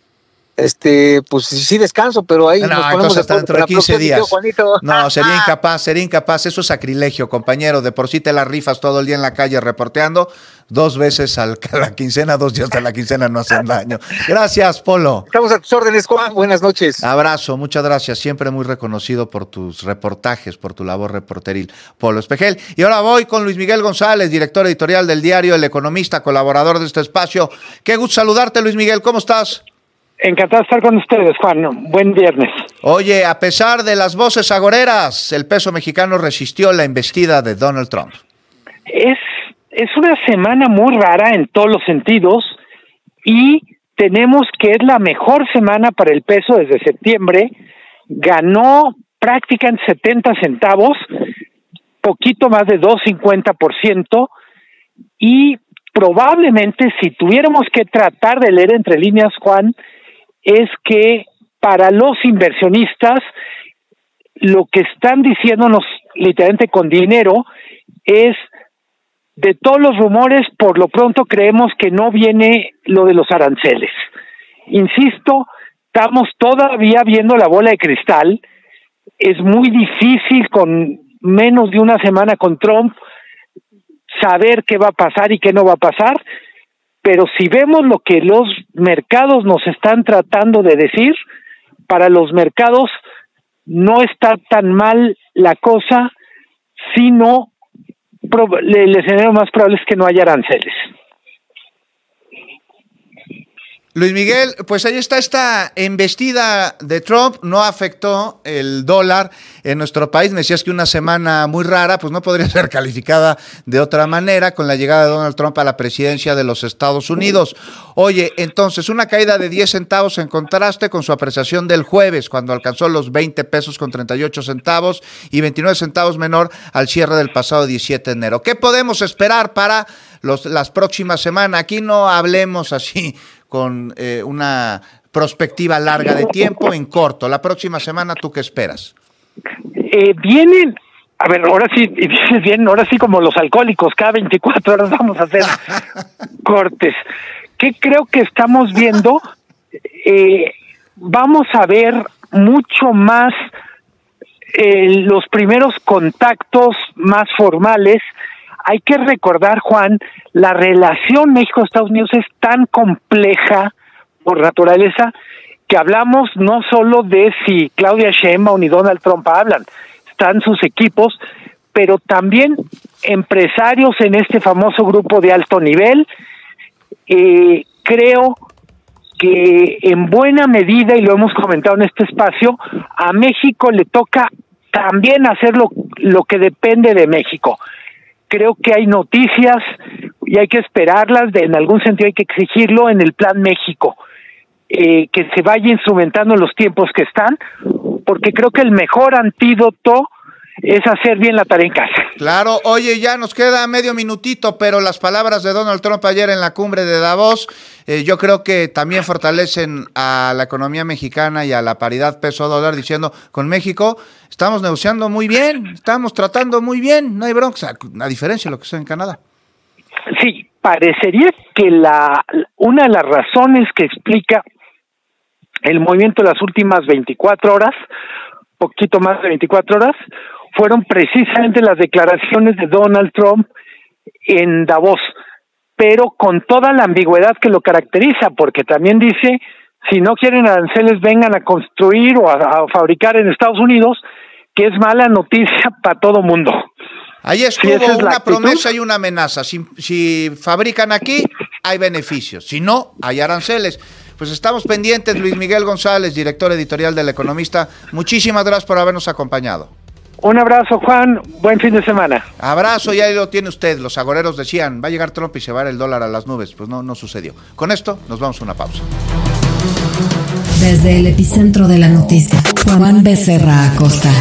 Este, pues sí descanso, pero ahí no, nos ponemos hasta dentro de quince días. Juanito. No, sería incapaz, sería incapaz, eso es sacrilegio, compañero, de por sí te las rifas todo el día en la calle reporteando, dos veces a la quincena, dos días a la quincena no hacen daño. Gracias, Polo. Estamos a tus órdenes, Juan, buenas noches. Abrazo, muchas gracias, siempre muy reconocido por tus reportajes, por tu labor reporteril, Polo Espejel. Y ahora voy con Luis Miguel González, director editorial del diario El Economista, colaborador de este espacio. Qué gusto saludarte, Luis Miguel, ¿cómo estás? Encantado de estar con ustedes, Juan. Buen viernes. Oye, a pesar de las voces agoreras, el peso mexicano resistió la embestida de Donald Trump. Es, es una semana muy rara en todos los sentidos y tenemos que es la mejor semana para el peso desde septiembre. Ganó prácticamente setenta centavos, poquito más de dos coma cincuenta por ciento y probablemente si tuviéramos que tratar de leer entre líneas, Juan, es que para los inversionistas lo que están diciéndonos literalmente con dinero es de todos los rumores, por lo pronto creemos que no viene lo de los aranceles. Insisto, estamos todavía viendo la bola de cristal, es muy difícil con menos de una semana con Trump saber qué va a pasar y qué no va a pasar, pero si vemos lo que los mercados nos están tratando de decir, para los mercados no está tan mal la cosa, sino el escenario más probable es que no haya aranceles. Luis Miguel, pues ahí está esta embestida de Trump, no afectó el dólar en nuestro país. Me decías que una semana muy rara, pues no podría ser calificada de otra manera con la llegada de Donald Trump a la presidencia de los Estados Unidos. Oye, entonces, una caída de diez centavos en contraste con su apreciación del jueves, cuando alcanzó los veinte pesos con treinta y ocho centavos y veintinueve centavos menor al cierre del pasado diecisiete de enero. ¿Qué podemos esperar para los, las próximas semanas? Aquí no hablemos así con eh, una perspectiva larga de tiempo, en corto. La próxima semana, ¿tú qué esperas? Eh, vienen, a ver, ahora sí, y dices bien, ahora sí como los alcohólicos, cada veinticuatro horas vamos a hacer cortes. ¿Qué creo que estamos viendo? Eh, vamos a ver mucho más eh, los primeros contactos más formales. Hay que recordar, Juan, la relación México-Estados Unidos es tan compleja por naturaleza que hablamos no solo de si Claudia Sheinbaum y Donald Trump hablan, están sus equipos, pero también empresarios en este famoso grupo de alto nivel. Eh, creo que en buena medida, y lo hemos comentado en este espacio, a México le toca también hacer lo, lo que depende de México. Creo que hay noticias y hay que esperarlas, de, en algún sentido hay que exigirlo en el Plan México, eh, que se vaya instrumentando en los tiempos que están, porque creo que el mejor antídoto es hacer bien la tarea en casa. Claro, oye, ya nos queda medio minutito, pero las palabras de Donald Trump ayer en la cumbre de Davos, eh, yo creo que también fortalecen a la economía mexicana y a la paridad peso-dólar, diciendo, con México estamos negociando muy bien, estamos tratando muy bien, no hay bronca, a diferencia de lo que está en Canadá. Sí, parecería que la una de las razones que explica el movimiento de las últimas veinticuatro horas, poquito más de veinticuatro horas, fueron precisamente las declaraciones de Donald Trump en Davos, pero con toda la ambigüedad que lo caracteriza, porque también dice, si no quieren aranceles, vengan a construir o a, a fabricar en Estados Unidos, que es mala noticia para todo mundo. Ahí estuvo si una promesa y una amenaza. Si, si fabrican aquí, hay beneficios. Si no, hay aranceles. Pues estamos pendientes. Luis Miguel González, director editorial del Economista. Muchísimas gracias por habernos acompañado. Un abrazo, Juan. Buen fin de semana. Abrazo, y ahí lo tiene usted. Los agoreros decían, va a llegar Trump y se va a ir el dólar a las nubes. Pues no, no sucedió. Con esto, nos vamos a una pausa. Desde el epicentro de la noticia, Juan Becerra Acosta.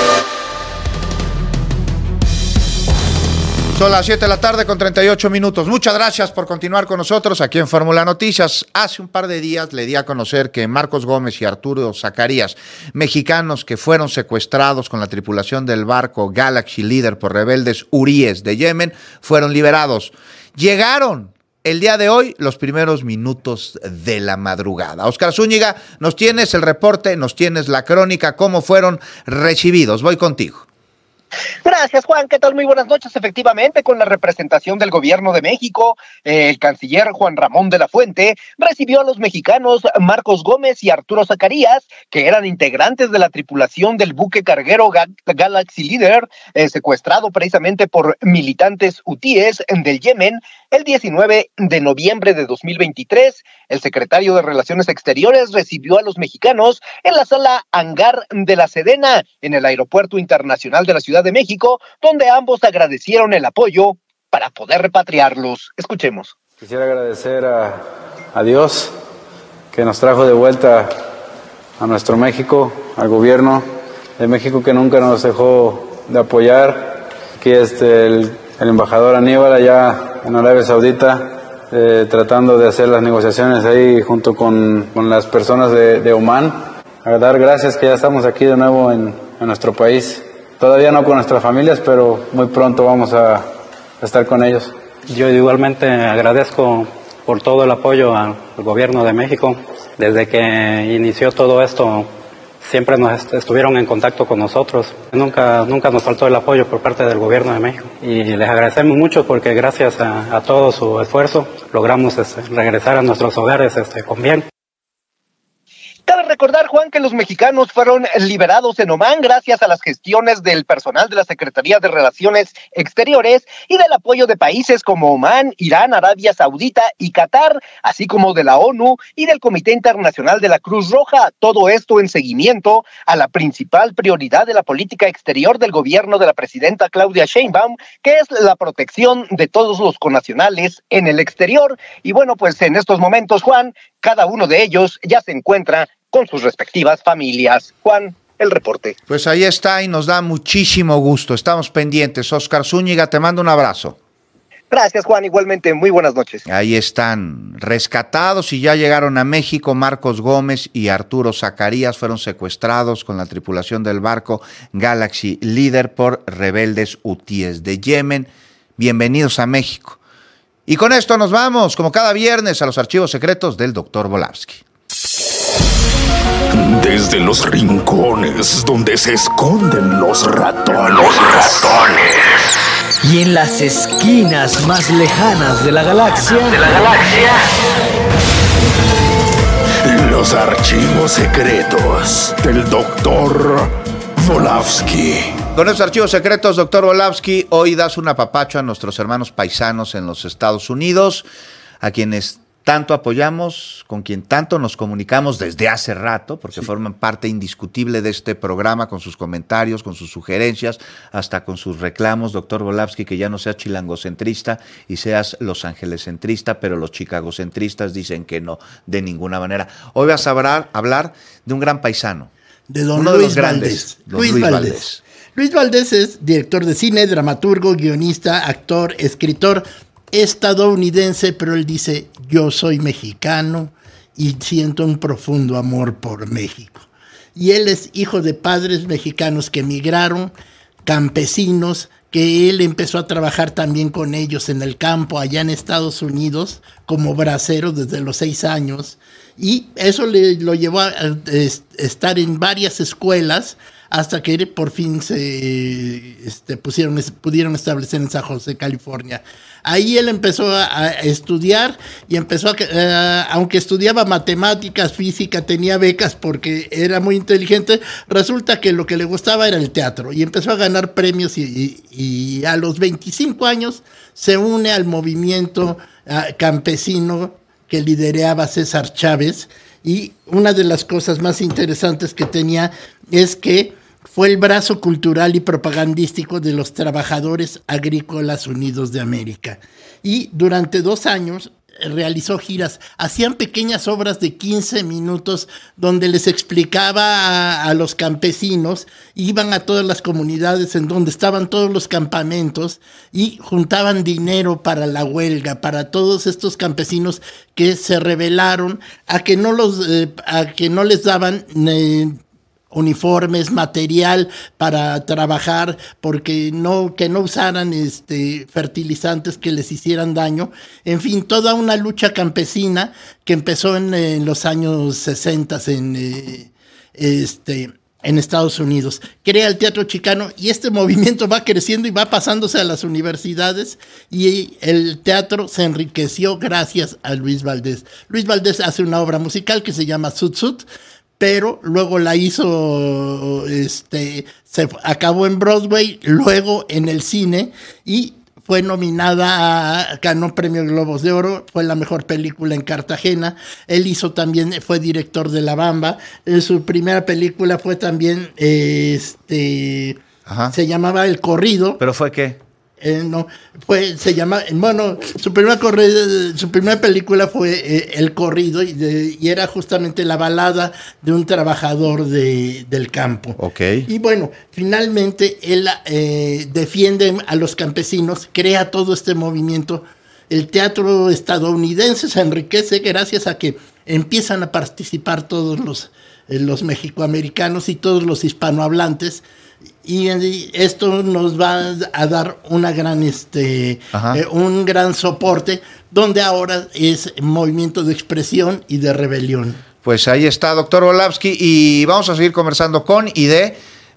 Son las siete de la tarde con treinta y ocho minutos. Muchas gracias por continuar con nosotros aquí en Fórmula Noticias. Hace un par de días le di a conocer que Marcos Gómez y Arturo Zacarías, mexicanos que fueron secuestrados con la tripulación del barco Galaxy Leader por rebeldes huríes de Yemen, fueron liberados. Llegaron el día de hoy los primeros minutos de la madrugada. Óscar Zúñiga, nos tienes el reporte, nos tienes la crónica, cómo fueron recibidos. Voy contigo. Gracias, Juan. ¿Qué tal? Muy buenas noches. Efectivamente, con la representación del Gobierno de México, eh, el canciller Juan Ramón de la Fuente recibió a los mexicanos Marcos Gómez y Arturo Zacarías, que eran integrantes de la tripulación del buque carguero Ga- Galaxy Leader, eh, secuestrado precisamente por militantes hutíes del Yemen el diecinueve de noviembre de dos mil veintitrés. El secretario de Relaciones Exteriores recibió a los mexicanos en la sala hangar de la Sedena, en el Aeropuerto Internacional de la Ciudad de México, donde ambos agradecieron el apoyo para poder repatriarlos. Escuchemos. Quisiera agradecer a, a Dios que nos trajo de vuelta a nuestro México, al gobierno de México que nunca nos dejó de apoyar. Aquí este, el, el embajador Aníbal allá en Arabia Saudita, eh, tratando de hacer las negociaciones ahí junto con, con las personas de, de Omán. A dar gracias que ya estamos aquí de nuevo en, en nuestro país. Todavía no con nuestras familias, pero muy pronto vamos a, a estar con ellos. Yo igualmente agradezco por todo el apoyo al, al gobierno de México. Desde que inició todo esto, siempre nos est- estuvieron en contacto con nosotros. Nunca, nunca nos faltó el apoyo por parte del gobierno de México. Y les agradecemos mucho porque gracias a, a todo su esfuerzo logramos este, regresar a nuestros hogares este, con bien. Cabe recordar, Juan, que los mexicanos fueron liberados en Omán gracias a las gestiones del personal de la Secretaría de Relaciones Exteriores y del apoyo de países como Omán, Irán, Arabia Saudita y Qatar, así como de la ONU y del Comité Internacional de la Cruz Roja. Todo esto en seguimiento a la principal prioridad de la política exterior del gobierno de la presidenta Claudia Sheinbaum, que es la protección de todos los connacionales en el exterior. Y bueno, pues en estos momentos, Juan, cada uno de ellos ya se encuentra con sus respectivas familias. Juan, el reporte. Pues ahí está y nos da muchísimo gusto. Estamos pendientes. Oscar Zúñiga, te mando un abrazo. Gracias, Juan. Igualmente, muy buenas noches. Ahí están rescatados y ya llegaron a México. Marcos Gómez y Arturo Zacarías fueron secuestrados con la tripulación del barco Galaxy Leader por rebeldes hutíes de Yemen. Bienvenidos a México. Y con esto nos vamos, como cada viernes, a los archivos secretos del doctor Volavsky. Desde los rincones donde se esconden los ratones. Los ratones. Y en las esquinas más lejanas de la galaxia. De la galaxia. Los archivos secretos del doctor Volavsky. Con esos archivos secretos, doctor Volavsky, hoy das un apapacho a nuestros hermanos paisanos en los Estados Unidos, a quienes tanto apoyamos, con quien tanto nos comunicamos desde hace rato, porque sí. forman parte indiscutible de este programa, con sus comentarios, con sus sugerencias, hasta con sus reclamos, doctor Volavsky, que ya no seas chilangocentrista y seas losangelescentrista, pero los chicagocentristas dicen que no, de ninguna manera. Hoy vas a hablar, hablar de un gran paisano, de don uno Luis de los grandes, Valdés. don Luis, Luis Valdés. Valdés. Luis Valdés es director de cine, dramaturgo, guionista, actor, escritor estadounidense, pero él dice: yo soy mexicano y siento un profundo amor por México. Y él es hijo de padres mexicanos que emigraron, campesinos, que él empezó a trabajar también con ellos en el campo allá en Estados Unidos como bracero desde los seis años, y eso le lo llevó a, a, a estar en varias escuelas hasta que por fin se este, pusieron, pudieron establecer en San José, California. Ahí él empezó a, a estudiar y empezó a, uh, aunque estudiaba matemáticas, física, tenía becas porque era muy inteligente, resulta que lo que le gustaba era el teatro y empezó a ganar premios y, y, y a los veinticinco años se une al movimiento uh, campesino que lideraba César Chávez. Y una de las cosas más interesantes que tenía es que fue el brazo cultural y propagandístico de los Trabajadores Agrícolas Unidos de América. Y durante dos años realizó giras, hacían pequeñas obras de quince minutos donde les explicaba a, a los campesinos, iban a todas las comunidades en donde estaban todos los campamentos y juntaban dinero para la huelga, para todos estos campesinos que se rebelaron a que no los eh, a que no les daban eh, uniformes, material para trabajar, porque no, que no usaran este fertilizantes que les hicieran daño. En fin, toda una lucha campesina que empezó en, en los años sesenta en, eh, este, en Estados Unidos. Crea el teatro chicano y este movimiento va creciendo y va pasándose a las universidades y el teatro se enriqueció gracias a Luis Valdés. Luis Valdés hace una obra musical que se llama Sut Sut, pero luego la hizo, este, se acabó en Broadway, luego en el cine, y fue nominada a, ganó premio Globos de Oro, fue la mejor película en Cartagena. Él hizo también, fue director de La Bamba. En su primera película fue también, este, Ajá. se llamaba El Corrido. ¿Pero fue qué? Eh, no, fue, se llama, bueno, su primera, corre, su primera película fue eh, El Corrido y, de, y era justamente la balada de un trabajador de, del campo. Okay. Y bueno, finalmente él eh, defiende a los campesinos, crea todo este movimiento. El teatro estadounidense se enriquece gracias a que empiezan a participar todos los, eh, los mexicoamericanos y todos los hispanohablantes. Y esto nos va a dar una gran, este, eh, un gran soporte, donde ahora es movimiento de expresión y de rebelión. Pues ahí está, doctor Volavsky, y vamos a seguir conversando con y de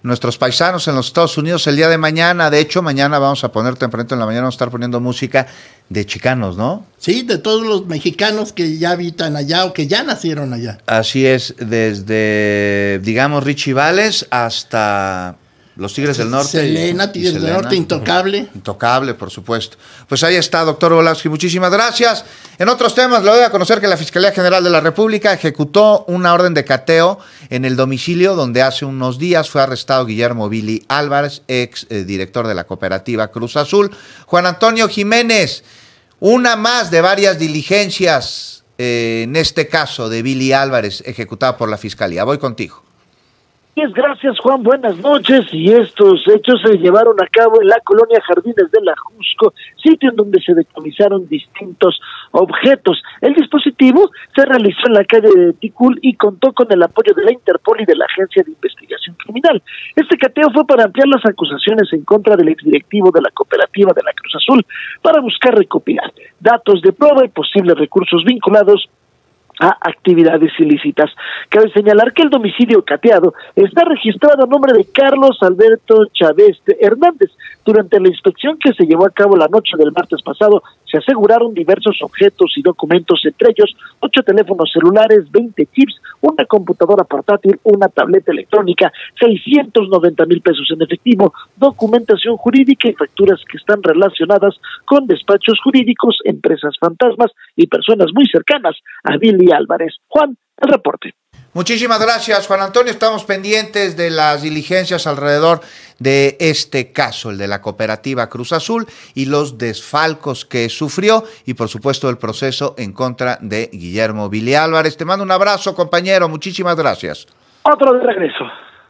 nuestros paisanos en los Estados Unidos el día de mañana. De hecho, mañana vamos a poner tempranito en la mañana, vamos a estar poniendo música de chicanos, ¿no? Sí, de todos los mexicanos que ya habitan allá o que ya nacieron allá. Así es, desde, digamos, Richie Valles hasta los Tigres del Norte. Selena, y, Tigres y del Norte, Intocable. Intocable, por supuesto. Pues ahí está, doctor Volásquez, muchísimas gracias. En otros temas, le doy a conocer que la Fiscalía General de la República ejecutó una orden de cateo en el domicilio donde hace unos días fue arrestado Guillermo Billy Álvarez, ex eh, director de la cooperativa Cruz Azul. Juan Antonio Jiménez, una más de varias diligencias eh, en este caso de Billy Álvarez ejecutada por la Fiscalía. Voy contigo. Gracias, Juan, buenas noches. Y estos hechos se llevaron a cabo en la colonia Jardines de la Jusco, sitio en donde se decomisaron distintos objetos. El dispositivo se realizó en la calle de Ticul y contó con el apoyo de la Interpol y de la Agencia de Investigación Criminal. Este cateo fue para ampliar las acusaciones en contra del exdirectivo de la cooperativa de la Cruz Azul, para buscar recopilar datos de prueba y posibles recursos vinculados a actividades ilícitas. Cabe señalar que el domicilio cateado está registrado a nombre de Carlos Alberto Chávez Hernández. Durante la inspección que se llevó a cabo la noche del martes pasado, se aseguraron diversos objetos y documentos, entre ellos ocho teléfonos celulares, veinte chips, una computadora portátil, una tableta electrónica, seiscientos noventa mil pesos en efectivo, documentación jurídica y facturas que están relacionadas con despachos jurídicos, empresas fantasmas y personas muy cercanas a Billy Álvarez. Juan, el reporte. Muchísimas gracias, Juan Antonio. Estamos pendientes de las diligencias alrededor de este caso, el de la cooperativa Cruz Azul, y los desfalcos que sufrió, y por supuesto el proceso en contra de Guillermo Billy Álvarez. Te mando un abrazo, compañero. Muchísimas gracias. Otro de regreso.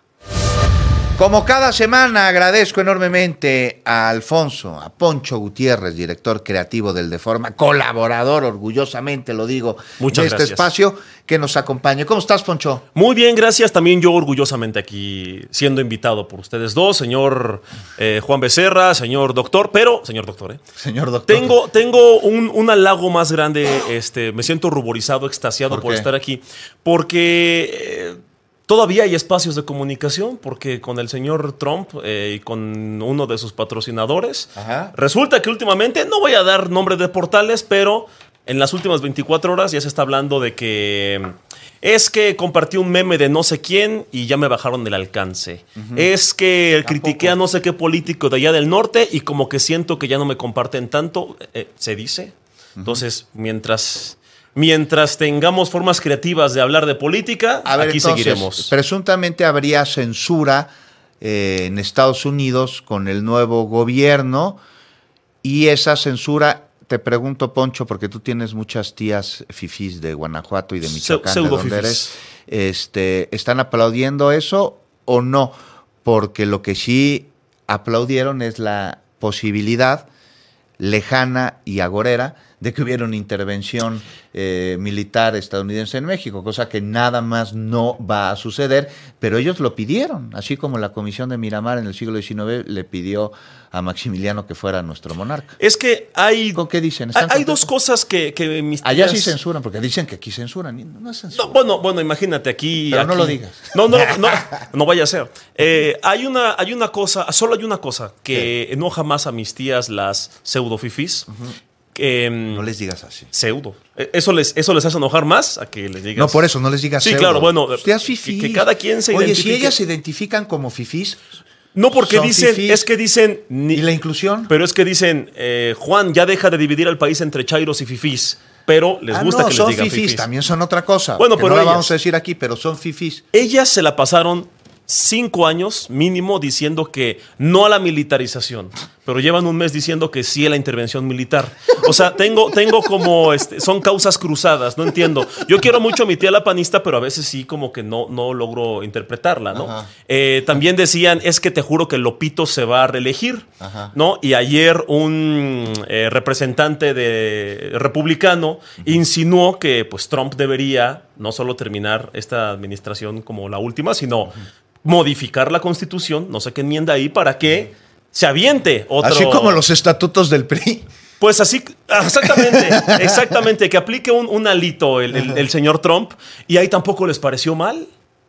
Como cada semana, agradezco enormemente a Alfonso, a Poncho Gutiérrez, director creativo del Deforma, colaborador, orgullosamente lo digo, Muchas de este gracias. espacio, que nos acompañe. ¿Cómo estás, Poncho? Muy bien, gracias. También yo orgullosamente aquí siendo invitado por ustedes dos, señor eh, Juan Becerra, señor doctor, pero, señor doctor, ¿eh? Señor doctor. Tengo, tengo un, un halago más grande, este, me siento ruborizado, extasiado ¿Por por, qué? estar aquí, porque... Eh, Todavía hay espacios de comunicación porque con el señor Trump eh, y con uno de sus patrocinadores, Ajá. resulta que últimamente, no voy a dar nombre de portales, pero en las últimas veinticuatro horas ya se está hablando de que es que compartí un meme de no sé quién y ya me bajaron el alcance. Ujú. Es que ¿A critiqué poco? a no sé qué político de allá del norte y como que siento que ya no me comparten tanto, eh, se dice. Entonces, mientras... Mientras tengamos formas creativas de hablar de política, A ver, aquí entonces, seguiremos. presuntamente habría censura eh, en Estados Unidos con el nuevo gobierno, y esa censura, te pregunto, Poncho, porque tú tienes muchas tías fifís de Guanajuato y de Michoacán, Pseudo de donde fifís. eres, este, ¿están aplaudiendo eso o no? Porque lo que sí aplaudieron es la posibilidad lejana y agorera de que hubiera una intervención eh, militar estadounidense en México, cosa que nada más no va a suceder, pero ellos lo pidieron, así como la Comisión de Miramar en el siglo diecinueve le pidió a Maximiliano que fuera nuestro monarca. Es que hay... ¿Con qué dicen? Hay, ¿Están hay dos cosas que, que mis Allá tías- sí censuran, porque dicen que aquí censuran. y No es censura. No, bueno, bueno, imagínate aquí. Pero no aquí- lo digas. No, no, no, no vaya a ser. Eh, hay una, hay una cosa, solo hay una cosa que enoja más a mis tías, las pseudofifís. Que, mm, No les digas así. Pseudo. Eh, Eso les, eso les hace enojar más a que les digas. No, por eso, no les digas Sí, pseudo. claro, bueno. Ustedes que, fifís. que cada quien se Oye, identifique. si ellas se identifican como fifís. No, porque son dicen, fifís. es que dicen... ni- ¿Y la inclusión? Pero es que dicen, eh, Juan, ya deja de dividir al país entre chairos y fifís. Pero les Ah, gusta no, que son les digan fifís, fifís. también son otra cosa. Bueno, que pero no la ellas- vamos a decir aquí, pero son fifís. Ellas se la pasaron cinco años mínimo diciendo que no a la militarización, pero llevan un mes diciendo que sí a la intervención militar. O sea, tengo, tengo como, este, son causas cruzadas, no entiendo. Yo quiero mucho a mi tía la panista, pero a veces sí como que no, no logro interpretarla, ¿no? Eh, también decían, es que te juro que Lopito se va a reelegir, Ajá. ¿no? Y ayer un eh, representante de republicano insinuó que pues Trump debería no solo terminar esta administración como la última, sino modificar la Constitución, no sé qué enmienda ahí, para que se aviente otro... Así como los estatutos del P R I. Pues así, exactamente, exactamente, que aplique un, un alito el, el- el señor Trump, y ahí tampoco les pareció mal.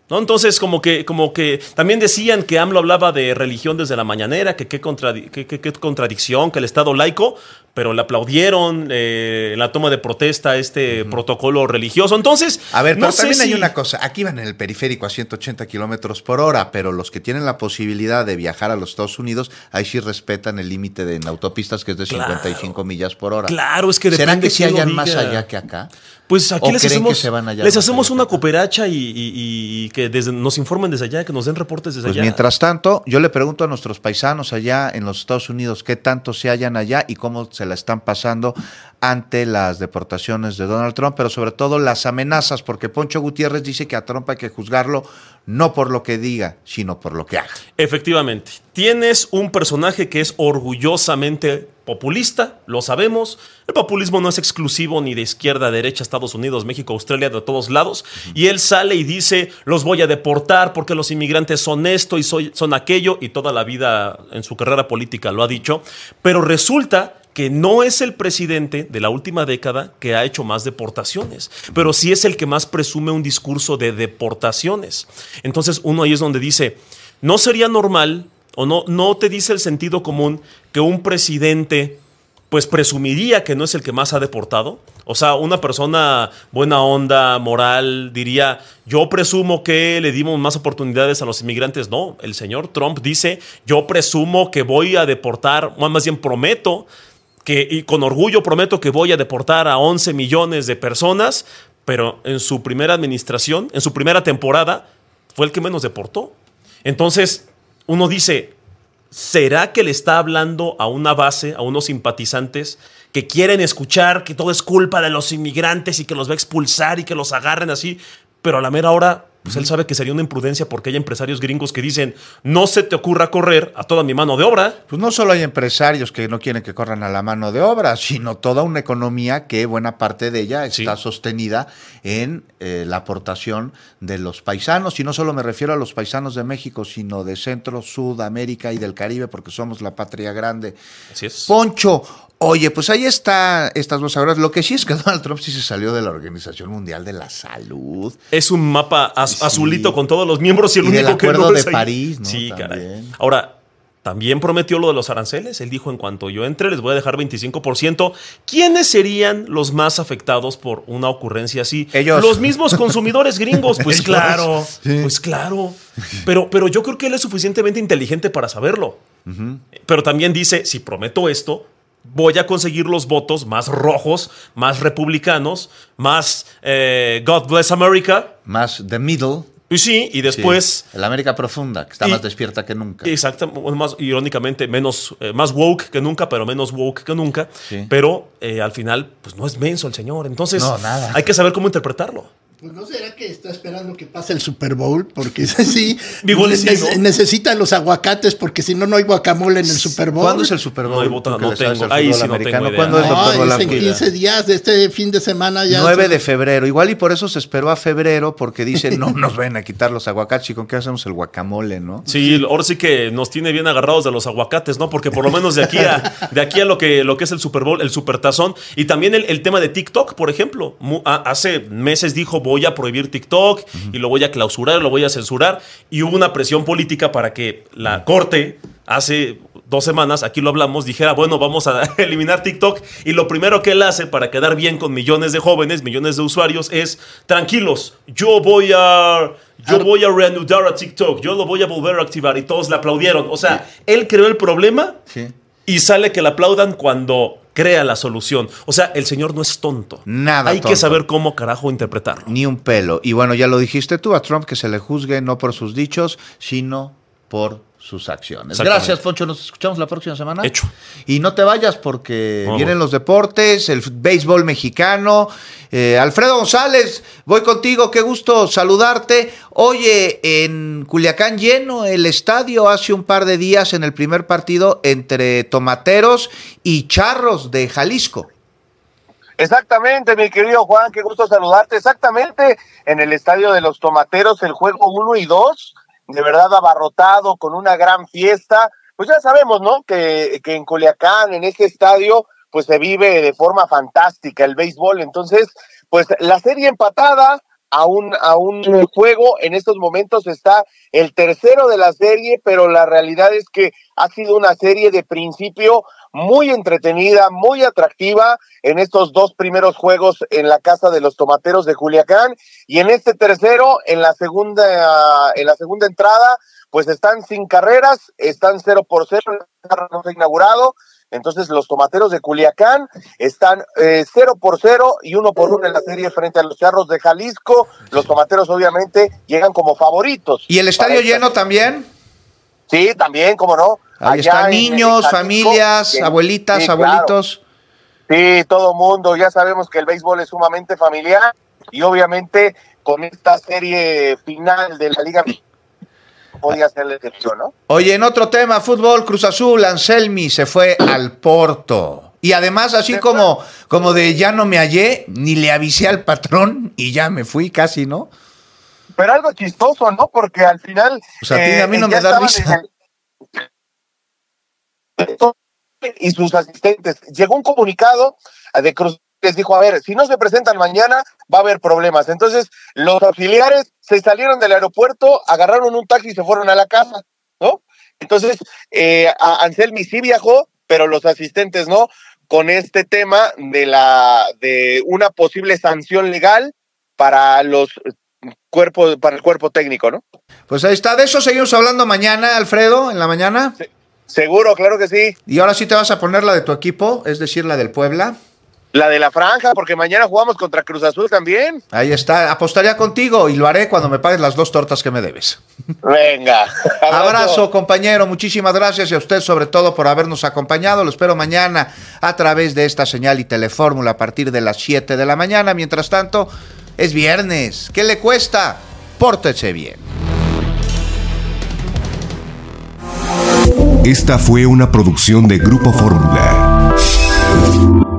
¿no? Entonces, como que, como que también decían que AMLO hablaba de religión desde la mañanera, que qué contradi- que, que, que contradicción, que el Estado laico, pero le aplaudieron eh, la toma de protesta a este uh-huh. protocolo religioso. Entonces, a ver, no pero sé también si... hay una cosa. Aquí van en el periférico a ciento ochenta kilómetros por hora, pero los que tienen la posibilidad de viajar a los Estados Unidos, ahí sí respetan el límite de en autopistas, que es de claro. cincuenta y cinco millas por hora. Claro, es que depende. ¿Será que si hayan hayan más allá que acá? Pues aquí les hacemos, que allá les hacemos una cooperacha y, y, y que desde, nos informen desde allá, que nos den reportes desde pues allá. Mientras tanto, yo le pregunto a nuestros paisanos allá en los Estados Unidos qué tanto se hallan allá y cómo se la están pasando ante las deportaciones de Donald Trump, pero sobre todo las amenazas, porque Poncho Gutiérrez dice que a Trump hay que juzgarlo no por lo que diga, sino por lo que haga. Efectivamente, tienes un personaje que es orgullosamente populista, lo sabemos. El populismo no es exclusivo ni de izquierda, derecha, Estados Unidos, México, Australia, de todos lados. Uh-huh. Y él sale y dice, los voy a deportar porque los inmigrantes son esto y soy, son aquello, y toda la vida en su carrera política lo ha dicho. Pero resulta que no es el presidente de la última década que ha hecho más deportaciones, pero sí es el que más presume un discurso de deportaciones. Entonces uno ahí es donde dice, no sería normal, o no, no te dice el sentido común que un presidente pues presumiría que no es el que más ha deportado. O sea, una persona buena onda, moral, diría, yo presumo que le dimos más oportunidades a los inmigrantes. No, el señor Trump dice, yo presumo que voy a deportar, o más bien prometo, que, y con orgullo prometo que voy a deportar a once millones de personas, pero en su primera administración, en su primera temporada, fue el que menos deportó. Entonces, uno dice, ¿será que le está hablando a una base, a unos simpatizantes que quieren escuchar que todo es culpa de los inmigrantes y que los va a expulsar y que los agarren así? Pero a la mera hora, pues él sabe que sería una imprudencia porque hay empresarios gringos que dicen, no se te ocurra correr a toda mi mano de obra. Pues no solo hay empresarios que no quieren que corran a la mano de obra, sino toda una economía que buena parte de ella está sí. sostenida en eh, la aportación de los paisanos. Y no solo me refiero a los paisanos de México, sino de Centro, Sudamérica y del Caribe, porque somos la patria grande. Así es. Poncho, oye, pues ahí está estas dos horas. Lo que sí es que Donald Trump sí se salió de la Organización Mundial de la Salud. Es un mapa az- sí. azulito con todos los miembros y el y único del que acuerdo no de es ahí. París, ¿no? Sí, También. caray. Ahora, también prometió lo de los aranceles. Él dijo, en cuanto yo entre, les voy a dejar veinticinco por ciento. ¿Quiénes serían los más afectados por una ocurrencia así? Ellos. Los mismos consumidores gringos. Pues Ellos. claro, Sí. pues claro. Pero, pero yo creo que él es suficientemente inteligente para saberlo. Uh-huh. Pero también dice, si prometo esto, voy a conseguir los votos más rojos, más republicanos, más eh, God Bless America. Más the middle. Y sí, y después... Sí, la América profunda, que está y, más despierta que nunca. Exacto, más irónicamente, menos, eh, más woke que nunca, pero menos woke que nunca. Sí. Pero eh, al final, pues no es menso el señor. Entonces, no, nada. hay que saber cómo interpretarlo. Pues no será que está esperando que pase el Super Bowl, porque sí, Igual ne- sí, ¿no? necesita los aguacates, porque si no, no hay guacamole en el Super Bowl. ¿Cuándo es el Super Bowl? No hay bota, Tú que no le sabes tengo. al Ahí fútbol sí no americano. tengo idea. ¿Cuándo es el No, Super Bowl? es en quince días de este fin de semana ya. nueve se- de febrero. Igual y por eso se esperó a febrero, porque dicen, no nos van a quitar los aguacates. ¿Y con qué hacemos el guacamole, no? Sí, ahora sí que nos tiene bien agarrados de los aguacates, ¿no? Porque por lo menos de aquí a, de aquí a lo que, lo que es el Super Bowl, el supertazón. Y también el, el tema de TikTok, por ejemplo. Mu- a- hace meses dijo, voy a prohibir TikTok uh-huh. y lo voy a clausurar, lo voy a censurar. Y hubo una presión política para que la Corte, hace dos semanas, aquí lo hablamos, dijera, bueno, vamos a eliminar TikTok. Y lo primero que él hace para quedar bien con millones de jóvenes, millones de usuarios, es, tranquilos, yo voy a... Yo voy a reanudar a TikTok, yo lo voy a volver a activar. Y todos le aplaudieron. O sea, sí. él creó el problema sí. y sale que le aplaudan cuando crea la solución. O sea, el señor no es tonto. Nada Hay tonto. que saber cómo carajo interpretarlo. Ni un pelo. Y bueno, ya lo dijiste tú, a Trump que se le juzgue no por sus dichos, sino por sus acciones. Gracias, Poncho. Nos escuchamos la próxima semana. Hecho. Y no te vayas porque Vamos. vienen los deportes, el béisbol mexicano. Eh, Alfredo González, voy contigo. Qué gusto saludarte. Oye, en Culiacán lleno el estadio hace un par de días en el primer partido entre Tomateros y Charros de Jalisco. Exactamente, mi querido Juan, qué gusto saludarte. Exactamente, en el estadio de los Tomateros, el juego uno y dos, de verdad abarrotado, con una gran fiesta. Pues ya sabemos, ¿no?, que, que en Culiacán, en este estadio, pues se vive de forma fantástica el béisbol. Entonces, pues la serie empatada a un, a un juego. En estos momentos está el tercero de la serie, pero la realidad es que ha sido una serie de principio muy entretenida, muy atractiva en estos dos primeros juegos en la casa de los Tomateros de Culiacán, y en este tercero, en la segunda, en la segunda entrada, pues están sin carreras, están cero por cero, no se ha inaugurado. Entonces los Tomateros de Culiacán están eh, cero por cero y uno por uno en la serie frente a los Charros de Jalisco. Los Tomateros obviamente llegan como favoritos. ¿Y el estadio lleno también? Sí, también, cómo no. Ahí están niños, familias, en, abuelitas, sí, abuelitos. Claro. Sí, todo mundo. Ya sabemos que el béisbol es sumamente familiar y obviamente con esta serie final de la Liga podía ser la excepción, ¿no? Oye, en otro tema, fútbol, Cruz Azul, Anselmi se fue al Porto. Y además, así como, como de ya no me hallé, ni le avisé al patrón y ya me fui casi, ¿no? Pero algo chistoso, ¿no? Porque al final... O sea, eh, a mí no me da risa. El... Y sus asistentes. Llegó un comunicado de Cruz, les dijo, a ver, si no se presentan mañana, va a haber problemas. Entonces, los auxiliares se salieron del aeropuerto, agarraron un taxi y se fueron a la casa, ¿no? Entonces, eh, a Anselmi sí viajó, pero los asistentes no, con este tema de la de una posible sanción legal para los cuerpos, para el cuerpo técnico, ¿no? Pues ahí está, de eso seguimos hablando mañana, Alfredo, en la mañana. Sí, seguro, claro que sí. Y ahora sí te vas a poner la de tu equipo, es decir, la del Puebla. La de la franja, porque mañana jugamos contra Cruz Azul también. Ahí está, apostaría contigo y lo haré cuando me pagues las dos tortas que me debes. Venga. Abrazo, abrazo compañero, muchísimas gracias y a usted sobre todo por habernos acompañado. Lo espero mañana a través de esta señal y Telefórmula a partir de las siete de la mañana. Mientras tanto, es viernes. ¿Qué le cuesta? Pórtese bien. Esta fue una producción de Grupo Fórmula.